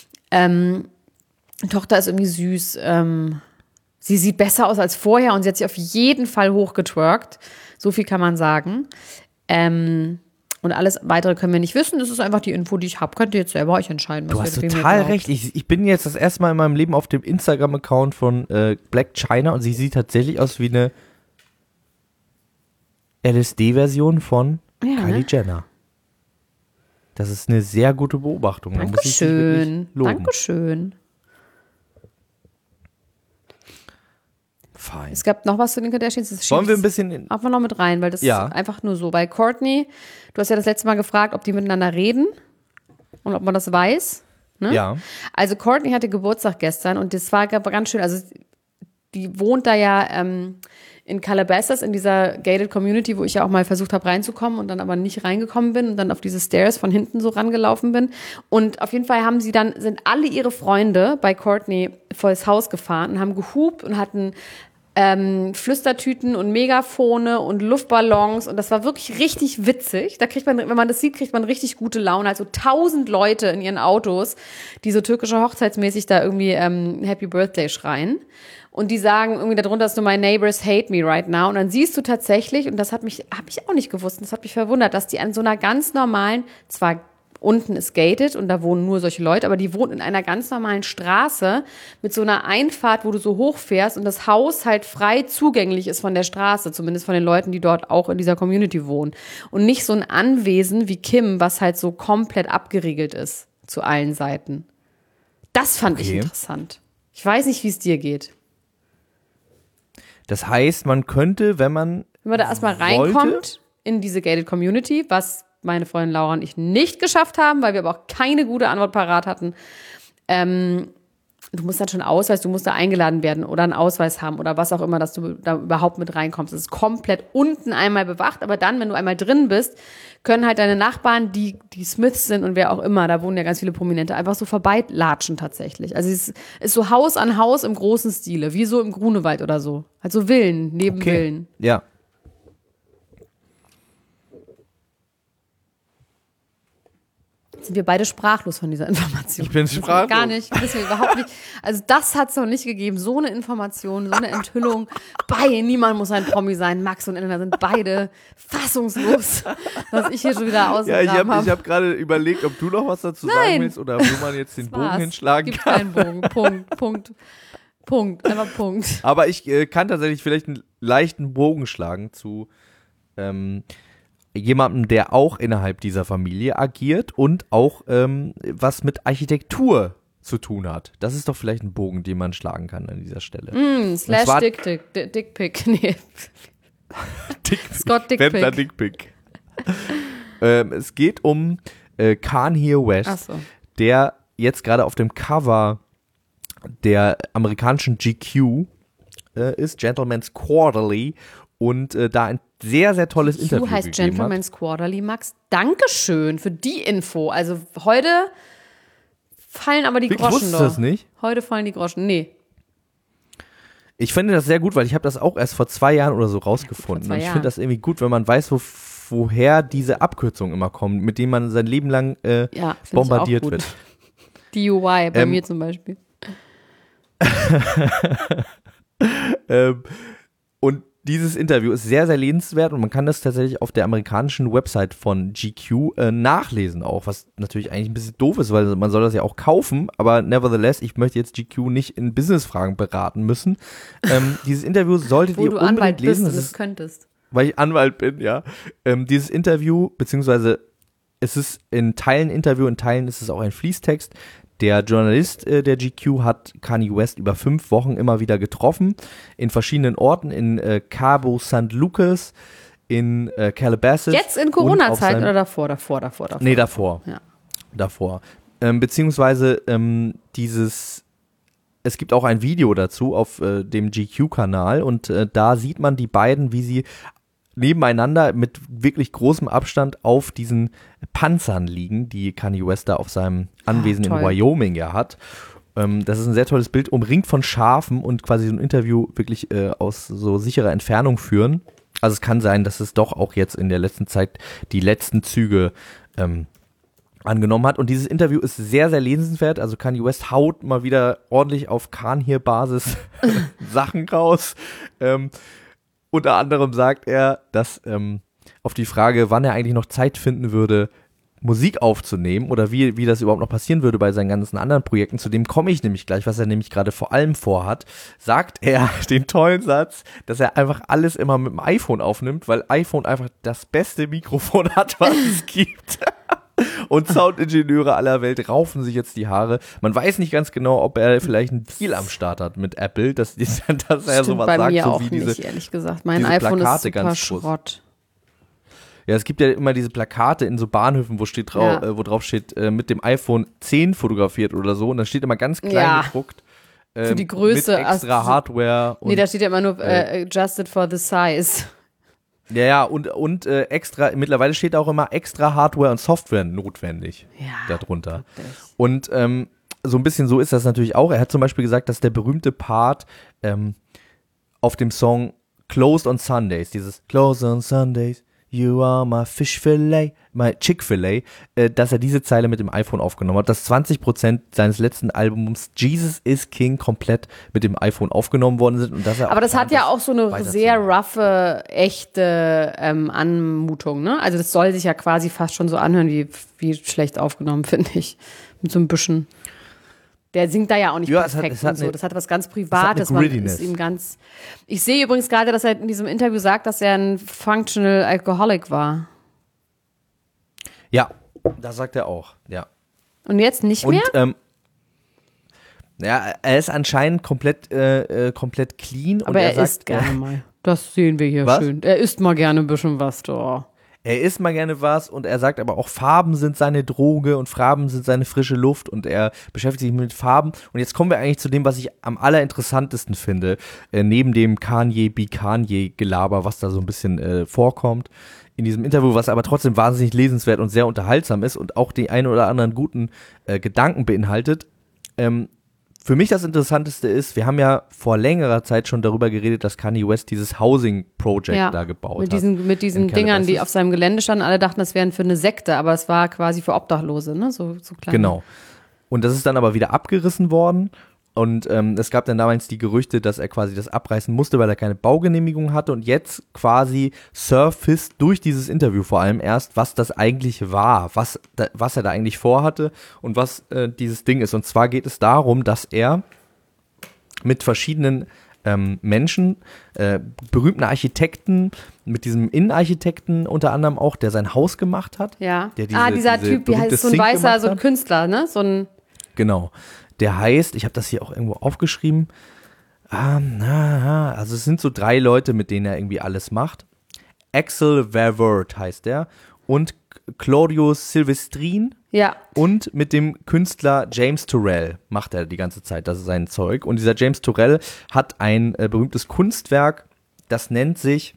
Ähm, die Tochter ist irgendwie süß. Ähm, sie sieht besser aus als vorher und sie hat sich auf jeden Fall hochgetwerkt. So viel kann man sagen. Ähm, und alles Weitere können wir nicht wissen. Das ist einfach die Info, die ich habe. Könnt ihr jetzt selber euch entscheiden. Was du hast ihr, total recht. Ich, ich bin jetzt das erste Mal in meinem Leben auf dem Instagram-Account von äh, Blac Chyna und sie sieht tatsächlich aus wie eine L S D-Version von ja, Kylie ne? Jenner. Das ist eine sehr gute Beobachtung. Da muss ich dich wirklich loben. Dankeschön. Fein. Es gab noch was zu den Kardashians. Das Wollen wir ein bisschen in einfach noch mit rein, weil das ja. ist einfach nur so. Bei Kourtney, du hast ja das letzte Mal gefragt, ob die miteinander reden und ob man das weiß. Ne? Ja. Also Kourtney hatte Geburtstag gestern und das war ganz schön. Also die wohnt da ja ähm, in Calabasas, in dieser gated Community, wo ich ja auch mal versucht habe reinzukommen und dann aber nicht reingekommen bin und dann auf diese Stairs von hinten so rangelaufen bin. Und auf jeden Fall haben sie dann, sind alle ihre Freunde bei Kourtney vor das Haus gefahren und haben gehupt und hatten Ähm, Flüstertüten und Megafone und Luftballons und das war wirklich richtig witzig. Da kriegt man, wenn man das sieht, kriegt man richtig gute Laune. Also tausend Leute in ihren Autos, die so türkische Hochzeitsmäßig da irgendwie ähm, Happy Birthday schreien. Und die sagen irgendwie darunter ist nur my neighbors hate me right now. Und dann siehst du tatsächlich, und das hat mich, habe ich auch nicht gewusst, und das hat mich verwundert, dass die an so einer ganz normalen, zwar unten ist gated und da wohnen nur solche Leute, aber die wohnen in einer ganz normalen Straße mit so einer Einfahrt, wo du so hochfährst und das Haus halt frei zugänglich ist von der Straße, zumindest von den Leuten, die dort auch in dieser Community wohnen. Und nicht so ein Anwesen wie Kim, was halt so komplett abgeriegelt ist zu allen Seiten. Das fand okay. ich interessant. Ich weiß nicht, wie es dir geht. Das heißt, man könnte, wenn man Wenn man da erstmal reinkommt in diese gated Community, was meine Freundin Laura und ich nicht geschafft haben, weil wir aber auch keine gute Antwort parat hatten. Ähm, du musst dann schon Ausweis, du musst da eingeladen werden oder einen Ausweis haben oder was auch immer, dass du da überhaupt mit reinkommst. Es ist komplett unten einmal bewacht, aber dann, wenn du einmal drin bist, können halt deine Nachbarn, die die Smiths sind und wer auch immer, da wohnen ja ganz viele Prominente, einfach so vorbeilatschen tatsächlich. Also es ist so Haus an Haus im großen Stile, wie so im Grunewald oder so. Also Villen, neben okay. Villen. Ja. Sind wir beide sprachlos von dieser Information. Ich bin sprachlos. Gar nicht, wissen wir überhaupt nicht. Also das hat es noch nicht gegeben. So eine Information, so eine Enthüllung. Bei niemand muss ein Promi sein. Max und Elena sind beide fassungslos, was ich hier schon wieder ausgegraben ja, ich habe hab. hab gerade überlegt, ob du noch was dazu Nein. sagen willst oder wo man jetzt den Das Bogen war's. hinschlagen Gibt kann. keinen Bogen. Punkt, Punkt, Punkt. Einfach Punkt. Aber ich äh, kann tatsächlich vielleicht einen leichten Bogen schlagen zu ähm, jemandem, der auch innerhalb dieser Familie agiert und auch ähm, was mit Architektur zu tun hat. Das ist doch vielleicht ein Bogen, den man schlagen kann an dieser Stelle. Mm, slash zwar, Dick, Dick, Dick, Dick Pick. Nee. Dick, Scott Dick Wendler Pick. Dick Pick. ähm, es geht um äh, Kanye West, Ach so. der jetzt gerade auf dem Cover der amerikanischen G Q äh, ist, Gentleman's Quarterly, und äh, da ein sehr, sehr tolles Q Interview heißt gegeben Gentleman's hat. Quarterly, Max. Dankeschön für die Info. Also heute fallen aber die Ich Groschen wusste doch. das nicht. Heute fallen die Groschen. Nee. Ich finde das sehr gut, weil ich habe das auch erst vor zwei Jahren oder so rausgefunden. Ja, vor zwei und ich Jahren. finde das irgendwie gut, wenn man weiß, wo, woher diese Abkürzungen immer kommen, mit denen man sein Leben lang äh, Ja, find ich bombardiert auch gut. wird. D U I, bei Ähm, mir zum Beispiel. ähm, und dieses Interview ist sehr, sehr lesenswert und man kann das tatsächlich auf der amerikanischen Website von G Q äh, nachlesen auch, was natürlich eigentlich ein bisschen doof ist, weil man soll das ja auch kaufen, aber nevertheless, ich möchte jetzt G Q nicht in Businessfragen beraten müssen. Ähm, dieses Interview solltet Wo ihr du unbedingt Anwalt lesen. bist Das und es ist, könntest. weil ich Anwalt bin, ja. Ähm, dieses Interview, beziehungsweise es ist in Teilen Interview, in Teilen ist es auch ein Fließtext. Der Journalist äh, der G Q hat Kanye West über fünf Wochen immer wieder getroffen, in verschiedenen Orten, in äh, Cabo San Lucas, in äh, Calabasas. Jetzt in und auf Corona-Zeiten seinem- oder davor, davor, davor, davor? Nee, davor. Ja. Davor. Ähm, beziehungsweise ähm, dieses, es gibt auch ein Video dazu auf äh, dem G Q-Kanal und äh, da sieht man die beiden, wie sie nebeneinander mit wirklich großem Abstand auf diesen Panzern liegen, die Kanye West da auf seinem Anwesen Ah, in toll. Wyoming ja hat. Ähm, das ist ein sehr tolles Bild, umringt von Schafen und quasi so ein Interview wirklich äh, aus so sicherer Entfernung führen. Also es kann sein, dass es doch auch jetzt in der letzten Zeit die letzten Züge ähm, angenommen hat. Und dieses Interview ist sehr, sehr lesenswert. Also Kanye West haut mal wieder ordentlich auf Kanye-Basis Sachen raus. Ähm, unter anderem sagt er, dass ähm, auf die Frage, wann er eigentlich noch Zeit finden würde, Musik aufzunehmen oder wie, wie das überhaupt noch passieren würde bei seinen ganzen anderen Projekten, zu dem komme ich nämlich gleich, was er nämlich gerade vor allem vorhat, sagt er den tollen Satz, dass er einfach alles immer mit dem iPhone aufnimmt, weil iPhone einfach das beste Mikrofon hat, was es gibt. Und Soundingenieure aller Welt raufen sich jetzt die Haare. Man weiß nicht ganz genau, ob er vielleicht einen Deal am Start hat mit Apple, dass, dass er Stimmt sowas bei sagt, mir so auch wie nicht, diese. ehrlich gesagt. Mein diese iPhone Plakate ist super ganz groß. Schrott. Ja, es gibt ja immer diese Plakate in so Bahnhöfen, wo steht drau Ja. äh, wo drauf steht, äh, mit dem iPhone zehn fotografiert oder so. Und dann steht immer ganz klein Ja. gedruckt. Ähm, Für die Größe, Mit extra also- Hardware. Und, Nee, da steht ja immer nur äh, adjusted for the size. ja, ja, und, und äh, extra, mittlerweile steht auch immer extra Hardware und Software notwendig Ja, darunter. wirklich. Und ähm, so ein bisschen so ist das natürlich auch. Er hat zum Beispiel gesagt, dass der berühmte Part ähm, auf dem Song Closed on Sundays, dieses Closed on Sundays, You are my fish fillet, my Chick-fil-A, äh, dass er diese Zeile mit dem iPhone aufgenommen hat, dass zwanzig Prozent seines letzten Albums Jesus is King komplett mit dem iPhone aufgenommen worden sind. Und dass er Aber das hat ja auch so eine sehr roughe, echte ähm, Anmutung, ne? Also das soll sich ja quasi fast schon so anhören, wie, wie schlecht aufgenommen, finde ich. Mit so ein bisschen. Der singt da ja auch nicht ja, perfekt es hat, es hat und so. eine, Das hat was ganz Privates. Es hat eine Man ist ihm ganz. Ich sehe übrigens gerade, dass er in diesem Interview sagt, dass er ein Functional Alcoholic war. Ja, das sagt er auch, ja. Und jetzt nicht und, mehr? Ähm, ja, er ist anscheinend komplett, äh, komplett clean. Aber und er, er sagt, isst gerne mal. Das sehen wir hier was? schön. Er isst mal gerne ein bisschen was da. Er isst mal gerne was und er sagt aber auch, Farben sind seine Droge und Farben sind seine frische Luft und er beschäftigt sich mit Farben. Und jetzt kommen wir eigentlich zu dem, was ich am allerinteressantesten finde, äh, neben dem Kanye be Kanye Gelaber, was da so ein bisschen äh, vorkommt in diesem Interview, was aber trotzdem wahnsinnig lesenswert und sehr unterhaltsam ist und auch die einen oder anderen guten äh, Gedanken beinhaltet. Ähm, Für mich das Interessanteste ist, wir haben ja vor längerer Zeit schon darüber geredet, dass Kanye West dieses Housing Project ja, da gebaut mit diesen, hat. Mit diesen Dingern, die auf seinem Gelände standen. Alle dachten, das wären für eine Sekte, aber es war quasi für Obdachlose, ne? So, so klein. Genau. Und das ist dann aber wieder abgerissen worden. Und ähm, es gab dann damals die Gerüchte, dass er quasi das abreißen musste, weil er keine Baugenehmigung hatte. Und jetzt quasi surfaced durch dieses Interview vor allem erst, was das eigentlich war, was, da, was er da eigentlich vorhatte und was äh, dieses Ding ist. Und zwar geht es darum, dass er mit verschiedenen ähm, Menschen, äh, berühmten Architekten, mit diesem Innenarchitekten unter anderem auch, der sein Haus gemacht hat. Ja. Der diese, ah, dieser diese Typ, wie heißt so ein Sink weißer, so ein hat. Künstler, ne? So ein Genau. Der heißt, ich habe das hier auch irgendwo aufgeschrieben, ah, na, also es sind so drei Leute, mit denen er irgendwie alles macht. Axel Verwert heißt der und Claudio Silvestrin ja. und mit dem Künstler James Turrell macht er die ganze Zeit, das ist sein Zeug. Und dieser James Turrell hat ein äh, berühmtes Kunstwerk, das nennt sich,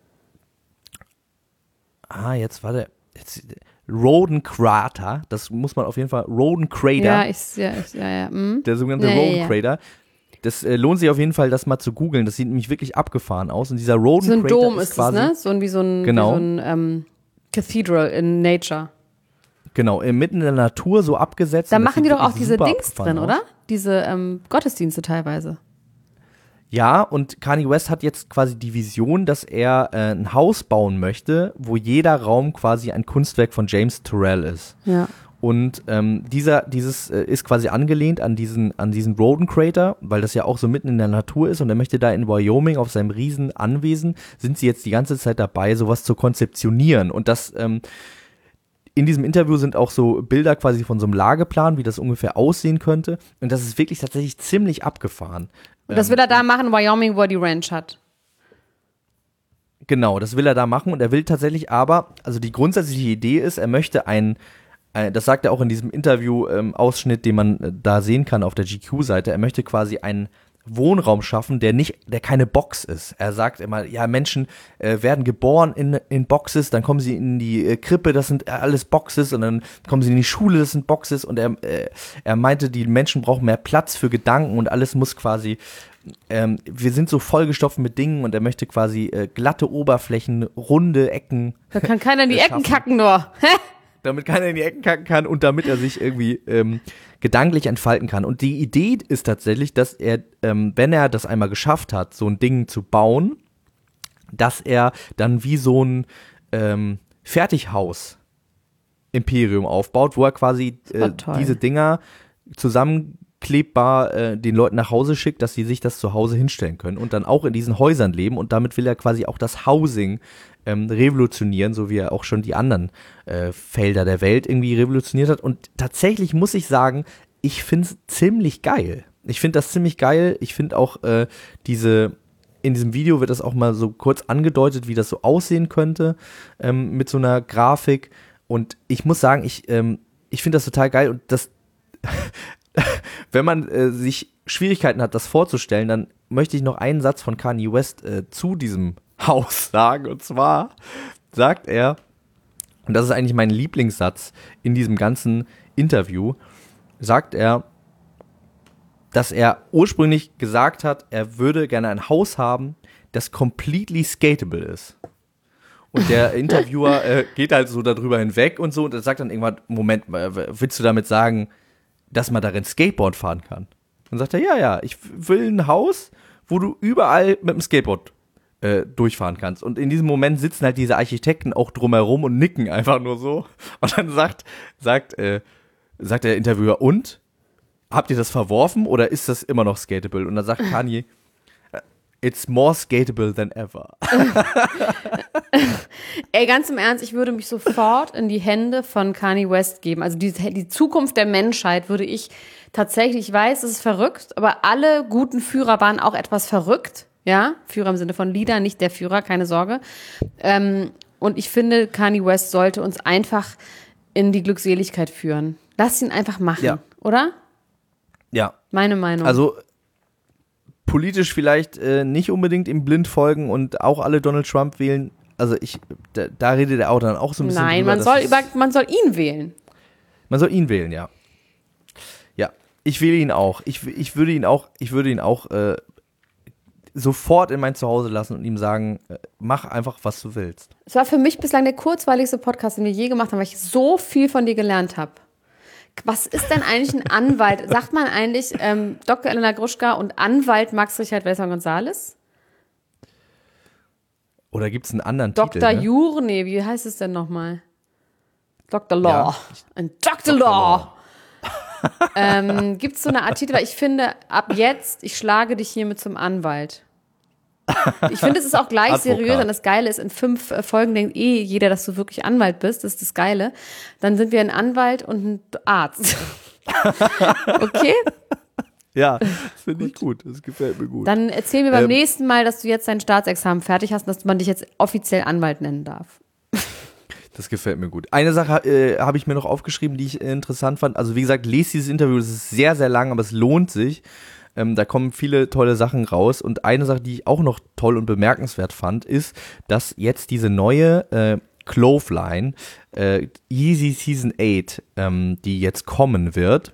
ah, jetzt war der, jetzt, Roden Crater, das muss man auf jeden Fall, Roden Crater. Ja, ich, ja, ich, ja, ja. Mm. Der sogenannte ja, Roden ja, ja. Crater. Das äh, lohnt sich auf jeden Fall, das mal zu googeln. Das sieht nämlich wirklich abgefahren aus. Und dieser Roden So ein Crater Dom ist ist es, quasi, ne? So ein, wie so ein, genau. wie so ein ähm, Cathedral in Nature. Genau, äh, mitten in der Natur so abgesetzt. Da Und das machen die sieht doch auch wirklich diese super Dings abgefahren drin, aus. oder? Diese ähm, Gottesdienste teilweise. Ja, und Kanye West hat jetzt quasi die Vision, dass er äh, ein Haus bauen möchte, wo jeder Raum quasi ein Kunstwerk von James Turrell ist. Ja. Und ähm, dieser, dieses äh, ist quasi angelehnt an diesen, an diesen Roden Crater, weil das ja auch so mitten in der Natur ist und er möchte da in Wyoming auf seinem riesen Anwesen, sind sie jetzt die ganze Zeit dabei, sowas zu konzeptionieren. Und das, ähm, in diesem Interview sind auch so Bilder quasi von so einem Lageplan, wie das ungefähr aussehen könnte. Und das ist wirklich tatsächlich ziemlich abgefahren. Und das will er da machen in Wyoming, wo er die Ranch hat. Genau, das will er da machen und er will tatsächlich aber, also die grundsätzliche Idee ist, er möchte ein, ein das sagt er auch in diesem Interview-Ausschnitt, ähm, den man äh, da sehen kann auf der G Q-Seite, er möchte quasi einen Wohnraum schaffen, der nicht, der keine Box ist. Er sagt immer, ja, Menschen äh, werden geboren in, in Boxes, dann kommen sie in die äh, Krippe, das sind alles Boxes und dann kommen sie in die Schule, das sind Boxes und er, äh, er meinte, die Menschen brauchen mehr Platz für Gedanken und alles muss quasi, ähm, wir sind so vollgestopft mit Dingen und er möchte quasi äh, glatte Oberflächen, runde Ecken. Da kann keiner in die Ecken schaffen. kacken nur. Hä? Damit keiner in die Ecken kacken kann und damit er sich irgendwie ähm, gedanklich entfalten kann. Und die Idee ist tatsächlich, dass er, ähm, wenn er das einmal geschafft hat, so ein Ding zu bauen, dass er dann wie so ein ähm, Fertighaus-Imperium aufbaut, wo er quasi äh, diese Dinger zusammenklebbar äh, den Leuten nach Hause schickt, dass sie sich das zu Hause hinstellen können und dann auch in diesen Häusern leben. Und damit will er quasi auch das Housing Ähm, revolutionieren, so wie er auch schon die anderen äh, Felder der Welt irgendwie revolutioniert hat. Und tatsächlich muss ich sagen, ich finde es ziemlich geil. Ich finde das ziemlich geil. Ich finde auch äh, diese, in diesem Video wird das auch mal so kurz angedeutet, wie das so aussehen könnte ähm, mit so einer Grafik. Und ich muss sagen, ich, ähm, ich finde das total geil. Und das, wenn man äh, sich Schwierigkeiten hat, das vorzustellen, dann möchte ich noch einen Satz von Kanye West äh, zu diesem Haus sagen. Und zwar sagt er, und das ist eigentlich mein Lieblingssatz in diesem ganzen Interview, sagt er, dass er ursprünglich gesagt hat, er würde gerne ein Haus haben, das completely skatable ist. Und der Interviewer äh, geht halt so darüber hinweg und so und er sagt dann irgendwann, Moment, willst du damit sagen, dass man darin Skateboard fahren kann? Dann sagt er, ja, ja, ich will ein Haus, wo du überall mit dem Skateboard äh, durchfahren kannst. Und in diesem Moment sitzen halt diese Architekten auch drumherum und nicken einfach nur so. Und dann sagt, sagt, äh, sagt der Interviewer, und? Habt ihr das verworfen oder ist das immer noch skatable? Und dann sagt Kanye, it's more skatable than ever. Ey, ganz im Ernst, ich würde mich sofort in die Hände von Kanye West geben. Also die, die Zukunft der Menschheit würde ich tatsächlich, ich weiß, es ist verrückt, aber alle guten Führer waren auch etwas verrückt. Ja, Führer im Sinne von Leader, nicht der Führer, keine Sorge. Ähm, und ich finde, Kanye West sollte uns einfach in die Glückseligkeit führen. Lass ihn einfach machen, ja. Oder? Ja. Meine Meinung. Also politisch vielleicht äh, nicht unbedingt ihm blind folgen und auch alle Donald Trump wählen. Also ich, da, da redet er auch dann auch so ein bisschen Nein, drüber, man soll, es, über, man soll ihn wählen. Man soll ihn wählen, ja. Ja, ich wähle ihn auch. Ich, ich würde ihn auch, ich würde ihn auch äh, sofort in mein Zuhause lassen und ihm sagen, äh, mach einfach, was du willst. Es war für mich bislang der kurzweiligste Podcast, den wir je gemacht haben, weil ich so viel von dir gelernt habe. Was ist denn eigentlich ein Anwalt? Sagt man eigentlich ähm, Doktor Elena Gruschka und Anwalt Max Richard Welsmann-Gonzales? Oder gibt es einen anderen Doktor Titel? Ne? Jur, nee, wie heißt es denn nochmal? Doktor Law. Ja. Ein Doktor Law. ähm, gibt es so eine Art Titel? Weil ich finde, ab jetzt, ich schlage dich hiermit zum Anwalt. Ich finde, es ist auch gleich Advokat. seriös und das Geile ist, in fünf äh, Folgen denkt eh jeder, dass du wirklich Anwalt bist, das ist das Geile. Dann sind wir ein Anwalt und ein Arzt. Okay? Ja, das finde ich gut, das gefällt mir gut. Dann erzähl mir beim Ähm, nächsten Mal, dass du jetzt dein Staatsexamen fertig hast und dass man dich jetzt offiziell Anwalt nennen darf. Das gefällt mir gut. Eine Sache äh, habe ich mir noch aufgeschrieben, die ich äh, interessant fand. Also wie gesagt, lest dieses Interview, das ist sehr, sehr lang, aber es lohnt sich. Ähm, da kommen viele tolle Sachen raus. Und eine Sache, die ich auch noch toll und bemerkenswert fand, ist, dass jetzt diese neue äh, Clothesline, äh, Yeezy Season acht, ähm, die jetzt kommen wird,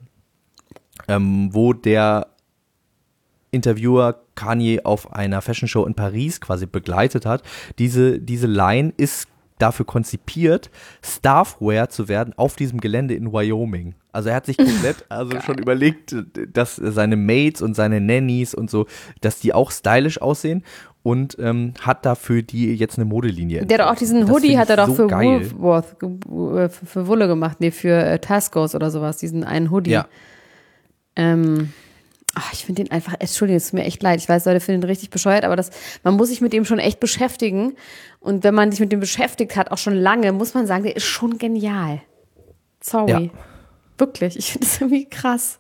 ähm, wo der Interviewer Kanye auf einer Fashion Show in Paris quasi begleitet hat. Diese, diese Line ist dafür konzipiert, Staffwear zu werden auf diesem Gelände in Wyoming. Also er hat sich komplett also schon überlegt, dass seine Mates und seine Nannies und so, dass die auch stylisch aussehen und ähm, hat dafür die jetzt eine Modelinie. Der hat auch diesen Das Hoodie, find hat er ich doch so für geil. Woolworth, ge- äh, für, für Wolle gemacht, nee, für äh, Tascos oder sowas, diesen einen Hoodie. Ja. Ähm, ach, ich finde den einfach, Entschuldigung, es tut mir echt leid. Ich weiß, Leute finden den richtig bescheuert, aber das, man muss sich mit dem schon echt beschäftigen. Und wenn man sich mit dem beschäftigt hat, auch schon lange, muss man sagen, der ist schon genial. Sorry. Ja. Wirklich, ich finde das irgendwie krass.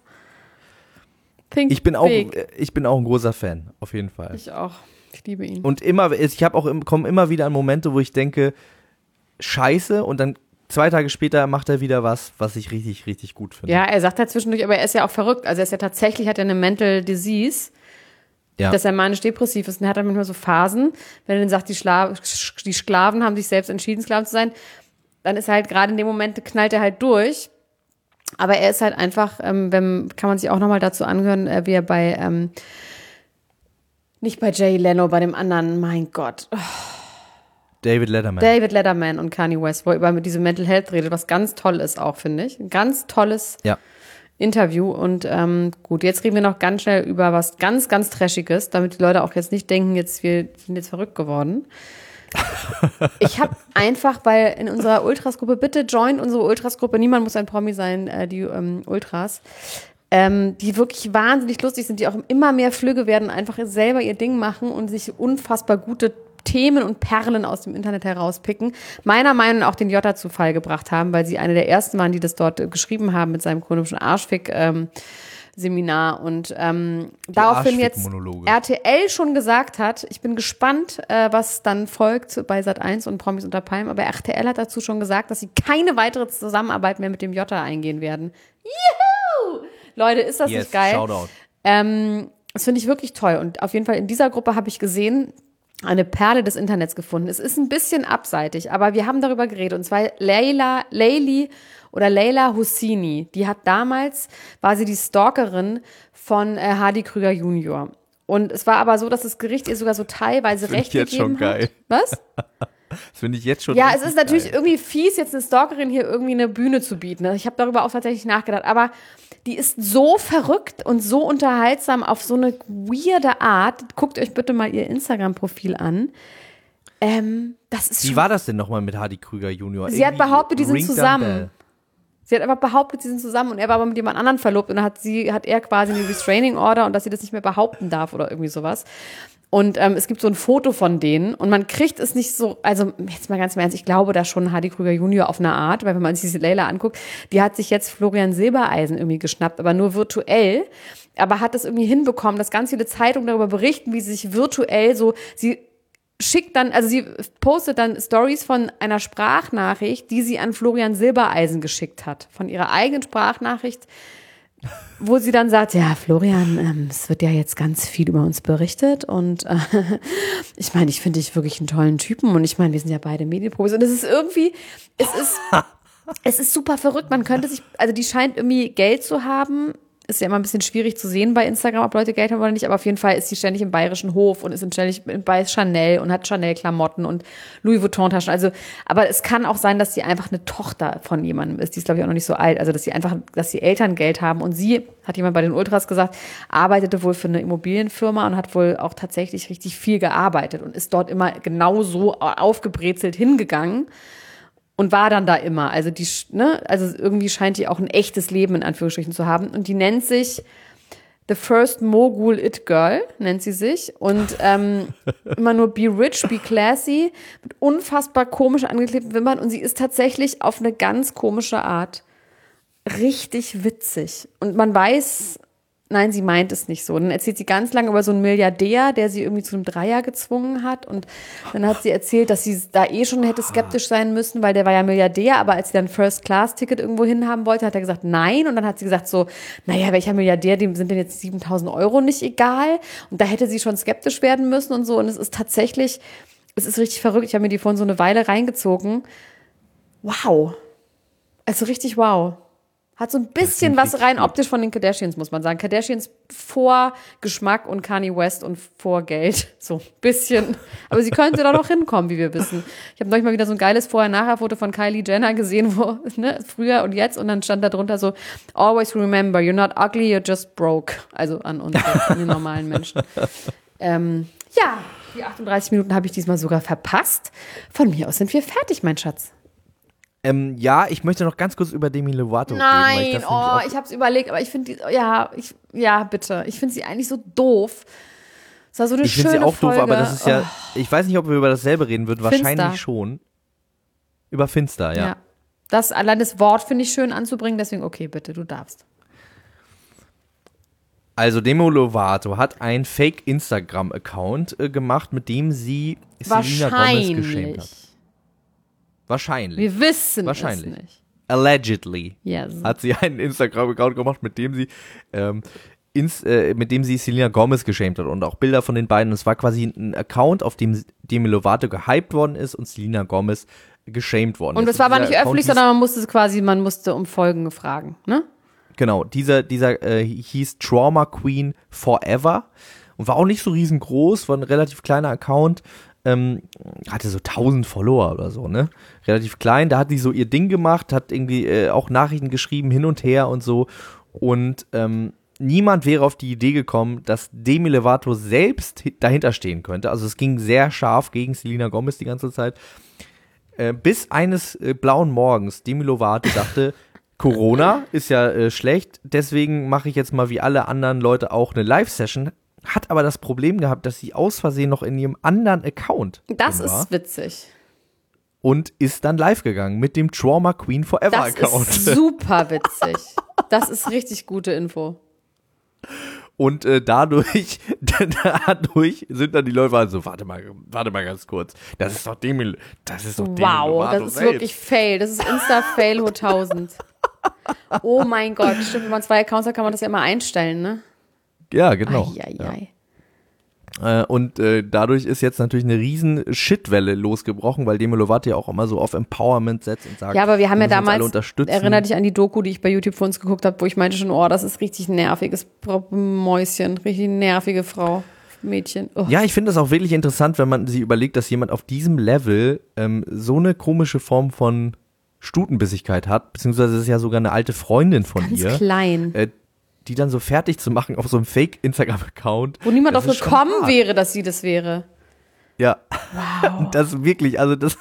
Think Ich bin auch, big. ich bin auch ein großer Fan, auf jeden Fall. Ich auch. Ich liebe ihn. Und immer, ich habe auch, komme immer wieder an Momente, wo ich denke, Scheiße, und dann zwei Tage später macht er wieder was, was ich richtig, richtig gut finde. Ja, er sagt ja zwischendurch, aber er ist ja auch verrückt. Also er ist ja tatsächlich, hat er eine Mental Disease, Ja. dass er manisch-depressiv ist. Und er hat dann manchmal so Phasen, wenn er dann sagt, die, Schla- die Sklaven haben sich selbst entschieden, Sklaven zu sein, dann ist er halt gerade in dem Moment, knallt er halt durch. Aber er ist halt einfach, ähm, wenn, kann man sich auch nochmal dazu anhören, äh, wie er bei, ähm, nicht bei Jay Leno, bei dem anderen, mein Gott, oh, David Letterman. David Letterman und Kanye West, wo er über diese Mental Health redet, was ganz toll ist auch, finde ich. Ein ganz tolles Ja. Interview. Und ähm, gut, jetzt reden wir noch ganz schnell über was ganz, ganz Trashiges, damit die Leute auch jetzt nicht denken, jetzt wir sind jetzt verrückt geworden. Ich habe einfach, weil in unserer Ultras-Gruppe, bitte joint unsere Ultras-Gruppe, niemand muss ein Promi sein, äh, die ähm, Ultras, ähm, die wirklich wahnsinnig lustig sind, die auch immer mehr Flügge werden, einfach selber ihr Ding machen und sich unfassbar gute Themen und Perlen aus dem Internet herauspicken, meiner Meinung nach auch den Jota zu Fall gebracht haben, weil sie eine der ersten waren, die das dort äh, geschrieben haben mit seinem komischen Arschfick ähm, Seminar und ähm, daraufhin jetzt Arschfick-Monologe. R T L schon gesagt hat, ich bin gespannt, äh, was dann folgt bei Sat eins und Promis unter Palmen, aber R T L hat dazu schon gesagt, dass sie keine weitere Zusammenarbeit mehr mit dem Jota eingehen werden. Juhu! Leute, ist das Yes, nicht geil? Shoutout. Ähm, das finde ich wirklich toll und auf jeden Fall in dieser Gruppe habe ich gesehen, eine Perle des Internets gefunden. Es ist ein bisschen abseitig, aber wir haben darüber geredet. Und zwar Leila, Leili oder Leila Husseini. Die hat damals, war sie die Stalkerin von äh, Hardy Krüger Junior Und es war aber so, dass das Gericht ihr sogar so teilweise Find ich Recht jetzt gegeben schon geil. hat. Was? Das finde ich jetzt schon. Ja, es ist natürlich geil. irgendwie fies, jetzt eine Stalkerin hier irgendwie eine Bühne zu bieten. Ich habe darüber auch tatsächlich nachgedacht. Aber die ist so verrückt und so unterhaltsam auf so eine weirde Art. Guckt euch bitte mal ihr Instagram-Profil an. Ähm, das ist Wie schon, war das denn nochmal mit Hardy Krüger Junior? Sie hat Irgendwie behauptet, die sind ringt zusammen. am Bell. Sie hat einfach behauptet, sie sind zusammen und er war aber mit jemand anderem verlobt und dann hat sie, hat er quasi eine Restraining Order und dass sie das nicht mehr behaupten darf oder irgendwie sowas. Und ähm, es gibt so ein Foto von denen und man kriegt es nicht so, also jetzt mal ganz im Ernst, ich glaube da schon Hardy Krüger Junior auf eine Art, weil wenn man sich diese Leila anguckt, die hat sich jetzt Florian Silbereisen irgendwie geschnappt, aber nur virtuell, aber hat es irgendwie hinbekommen, dass ganz viele Zeitungen darüber berichten, wie sie sich virtuell so, sie schickt dann, also sie postet dann Stories von einer Sprachnachricht, die sie an Florian Silbereisen geschickt hat, von ihrer eigenen Sprachnachricht, wo sie dann sagt, ja, Florian, ähm, es wird ja jetzt ganz viel über uns berichtet und äh, ich meine, ich finde dich wirklich einen tollen Typen und ich meine, wir sind ja beide Medienprofis und es ist irgendwie, es ist, es ist super verrückt, man könnte sich, also die scheint irgendwie Geld zu haben. Ist ja immer ein bisschen schwierig zu sehen bei Instagram, ob Leute Geld haben oder nicht, aber auf jeden Fall ist sie ständig im Bayerischen Hof und ist ständig bei Chanel und hat Chanel-Klamotten und Louis Vuitton-Taschen. Also, aber es kann auch sein, dass sie einfach eine Tochter von jemandem ist. Die ist, glaube ich, auch noch nicht so alt. Also, dass sie einfach, dass die Eltern Geld haben. Und sie, hat jemand bei den Ultras gesagt, arbeitete wohl für eine Immobilienfirma und hat wohl auch tatsächlich richtig viel gearbeitet und ist dort immer genauso aufgebrezelt hingegangen. Und war dann da immer. Also die, ne, also irgendwie scheint die auch ein echtes Leben in Anführungsstrichen zu haben. Und die nennt sich The First Mogul It Girl, nennt sie sich. Und ähm, immer nur be rich, be classy, mit unfassbar komisch angeklebten Wimpern. Und sie ist tatsächlich auf eine ganz komische Art richtig witzig. Und man weiß, nein, sie meint es nicht so. Dann erzählt sie ganz lange über so einen Milliardär, der sie irgendwie zu einem Dreier gezwungen hat. Und dann hat sie erzählt, dass sie da eh schon hätte skeptisch sein müssen, weil der war ja Milliardär. Aber als sie dann First-Class-Ticket irgendwo hinhaben wollte, hat er gesagt, nein. Und dann hat sie gesagt so, naja, welcher Milliardär, dem sind denn jetzt siebentausend Euro nicht egal? Und da hätte sie schon skeptisch werden müssen und so. Und es ist tatsächlich, es ist richtig verrückt. Ich habe mir die vorhin so eine Weile reingezogen. Wow. Also richtig wow. Hat so ein bisschen was rein optisch von den Kardashians, muss man sagen. Kardashians vor Geschmack und Kanye West und vor Geld. So ein bisschen. Aber sie könnte da noch hinkommen, wie wir wissen. Ich habe neulich mal wieder so ein geiles Vorher-Nachher-Foto von Kylie Jenner gesehen, wo, ne, früher und jetzt. Und dann stand da drunter so, always remember, you're not ugly, you're just broke. Also an uns, an die normalen Menschen. Ähm, ja, die achtunddreißig Minuten habe ich diesmal sogar verpasst. Von mir aus sind wir fertig, mein Schatz. Ähm, ja, ich möchte noch ganz kurz über Demi Lovato Nein, reden. Nein, oh, ich, ich habe es überlegt, aber ich finde die, ja, ich, ja, bitte. Ich finde sie eigentlich so doof. Es war so eine ich schöne finde sie auch Folge. doof, aber das ist ja, oh. ich weiß nicht, ob wir über dasselbe reden würden, Finster. wahrscheinlich schon. Über Finster, ja. ja. Das, allein das Wort finde ich schön anzubringen, deswegen, okay, bitte, du darfst. Also Demi Lovato hat einen Fake-Instagram-Account äh, gemacht, mit dem sie Selena Gomez geschämt hat. Wahrscheinlich. Wir wissen Wahrscheinlich. es nicht. Allegedly Yes. hat sie einen Instagram-Account gemacht, mit dem sie ähm, ins, äh, mit dem sie Selena Gomez geschämt hat und auch Bilder von den beiden. Und es war quasi ein Account, auf dem Demi Lovato gehypt worden ist und Selena Gomez geschämt worden und ist. das war aber nicht Account öffentlich, hieß, sondern man musste es quasi, man musste um Folgen fragen, ne? Genau, dieser, dieser äh, hieß Trauma Queen Forever und war auch nicht so riesengroß, war ein relativ kleiner Account. Ähm, hatte so tausend Follower oder so, ne? Relativ klein, da hat sie so ihr Ding gemacht, hat irgendwie äh, auch Nachrichten geschrieben, hin und her und so. Und ähm, niemand wäre auf die Idee gekommen, dass Demi Lovato selbst dahinter stehen könnte. Also es ging sehr scharf gegen Selena Gomez die ganze Zeit. Äh, bis eines äh, blauen Morgens Demi Lovato dachte, Corona ist ja äh, schlecht, deswegen mache ich jetzt mal wie alle anderen Leute auch eine Live-Session. Hat aber das Problem gehabt, dass sie aus Versehen noch in ihrem anderen Account Das drin war ist witzig. und ist dann live gegangen mit dem Trauma Queen Forever Das Account. ist super witzig. Das ist richtig gute Info. Und äh, dadurch, dadurch sind dann die Leute halt so, warte mal, warte mal ganz kurz. Das ist doch Demi, das ist doch Demi Wow, Lovato das ist selbst. wirklich Fail. Das ist Insta-Fail hoch tausend. Oh mein Gott, stimmt, wenn man zwei Accounts hat, kann man das ja immer einstellen, ne? Ja, genau. Ai, ai, ja. ai. Äh, und äh, dadurch ist jetzt natürlich eine riesen Shitwelle losgebrochen, weil Demi Lovato ja auch immer so auf Empowerment setzt und sagt, Ja, aber wir haben wir ja müssen uns alle damals, unterstützen. erinnere dich an die Doku, die ich bei YouTube für uns geguckt habe, wo ich meinte schon, oh, das ist richtig nerviges Mäuschen, richtig nervige Frau. Mädchen. Oh. Ja, ich finde das auch wirklich interessant, wenn man sich überlegt, dass jemand auf diesem Level ähm, so eine komische Form von Stutenbissigkeit hat, beziehungsweise es ist ja sogar eine alte Freundin von Ganz ihr. klein. Äh, die dann so fertig zu machen auf so einem Fake-Instagram-Account. Wo niemand das drauf ist schon gekommen hart. wäre, dass sie das wäre. Ja. Wow. Das ist wirklich, also das.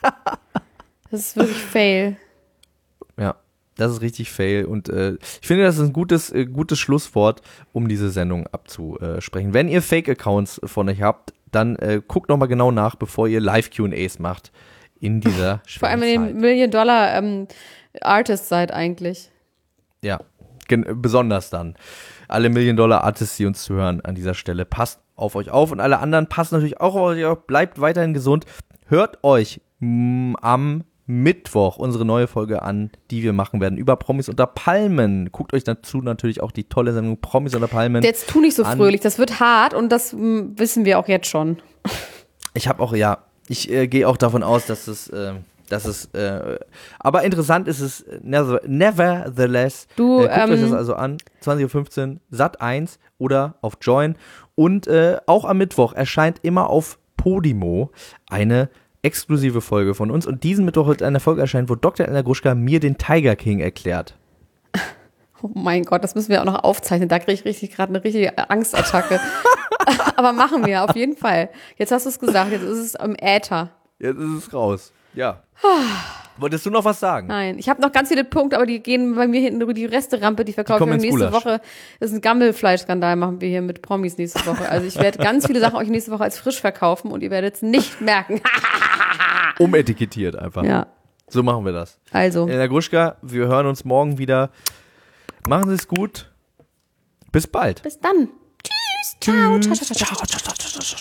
Das ist wirklich fail. Ja, das ist richtig fail. Und äh, ich finde, das ist ein gutes, äh, gutes Schlusswort, um diese Sendung abzusprechen. Wenn ihr Fake-Accounts von euch habt, dann äh, guckt nochmal genau nach, bevor ihr Live-Q and A's macht in dieser Vor allem, wenn ihr Zeit. Million-Dollar-Artist seid eigentlich. Ja, gen- besonders dann. Alle Million-Dollar-Artists, die uns zuhören an dieser Stelle, passt auf euch auf. Und alle anderen passen natürlich auch auf euch auf. Bleibt weiterhin gesund. Hört euch mh, am Mittwoch unsere neue Folge an, die wir machen werden über Promis unter Palmen. Guckt euch dazu natürlich auch die tolle Sendung Promis unter Palmen. Jetzt tu nicht so an. fröhlich, das wird hart und das m, wissen wir auch jetzt schon. Ich habe auch, ja, ich äh, gehe auch davon aus, dass es, äh, dass es, äh, aber interessant ist es never, nevertheless. Du, äh, guckt ähm, euch das also an, zwanzig Uhr fünfzehn, Sat eins oder auf Join. Und äh, auch am Mittwoch erscheint immer auf Podimo eine exklusive Folge von uns. Und diesen Mittwoch wird eine Folge erscheinen, wo Doktor Elena Gruschka mir den Tiger King erklärt. Oh mein Gott, das müssen wir auch noch aufzeichnen. Da kriege ich richtig gerade eine richtige Angstattacke. Aber machen wir, auf jeden Fall. Jetzt hast du es gesagt, jetzt ist es im Äther. Jetzt ist es raus. Ja. Wolltest du noch was sagen? Nein, ich habe noch ganz viele Punkte, aber die gehen bei mir hinten über die Resterampe, die verkaufen kommen wir ins nächste Gulasch. Woche. Das ist ein Gammelfleischskandal, machen wir hier mit Promis nächste Woche. Also ich werde ganz viele Sachen euch nächste Woche als frisch verkaufen und ihr werdet es nicht merken. Umetikettiert einfach. Ja, So machen wir das. also. Elena Gruschka, wir hören uns morgen wieder. Machen Sie es gut. Bis bald. Bis dann. Tschüss. Ciao. Ciao, ciao, ciao, ciao, ciao.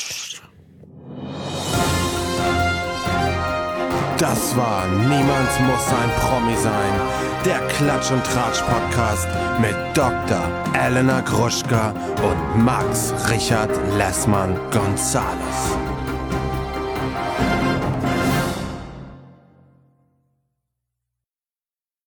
Das war Niemand muss ein Promi sein. Der Klatsch und Tratsch Podcast mit Doktor Elena Gruschka und Max Richard Lessmann Gonzales.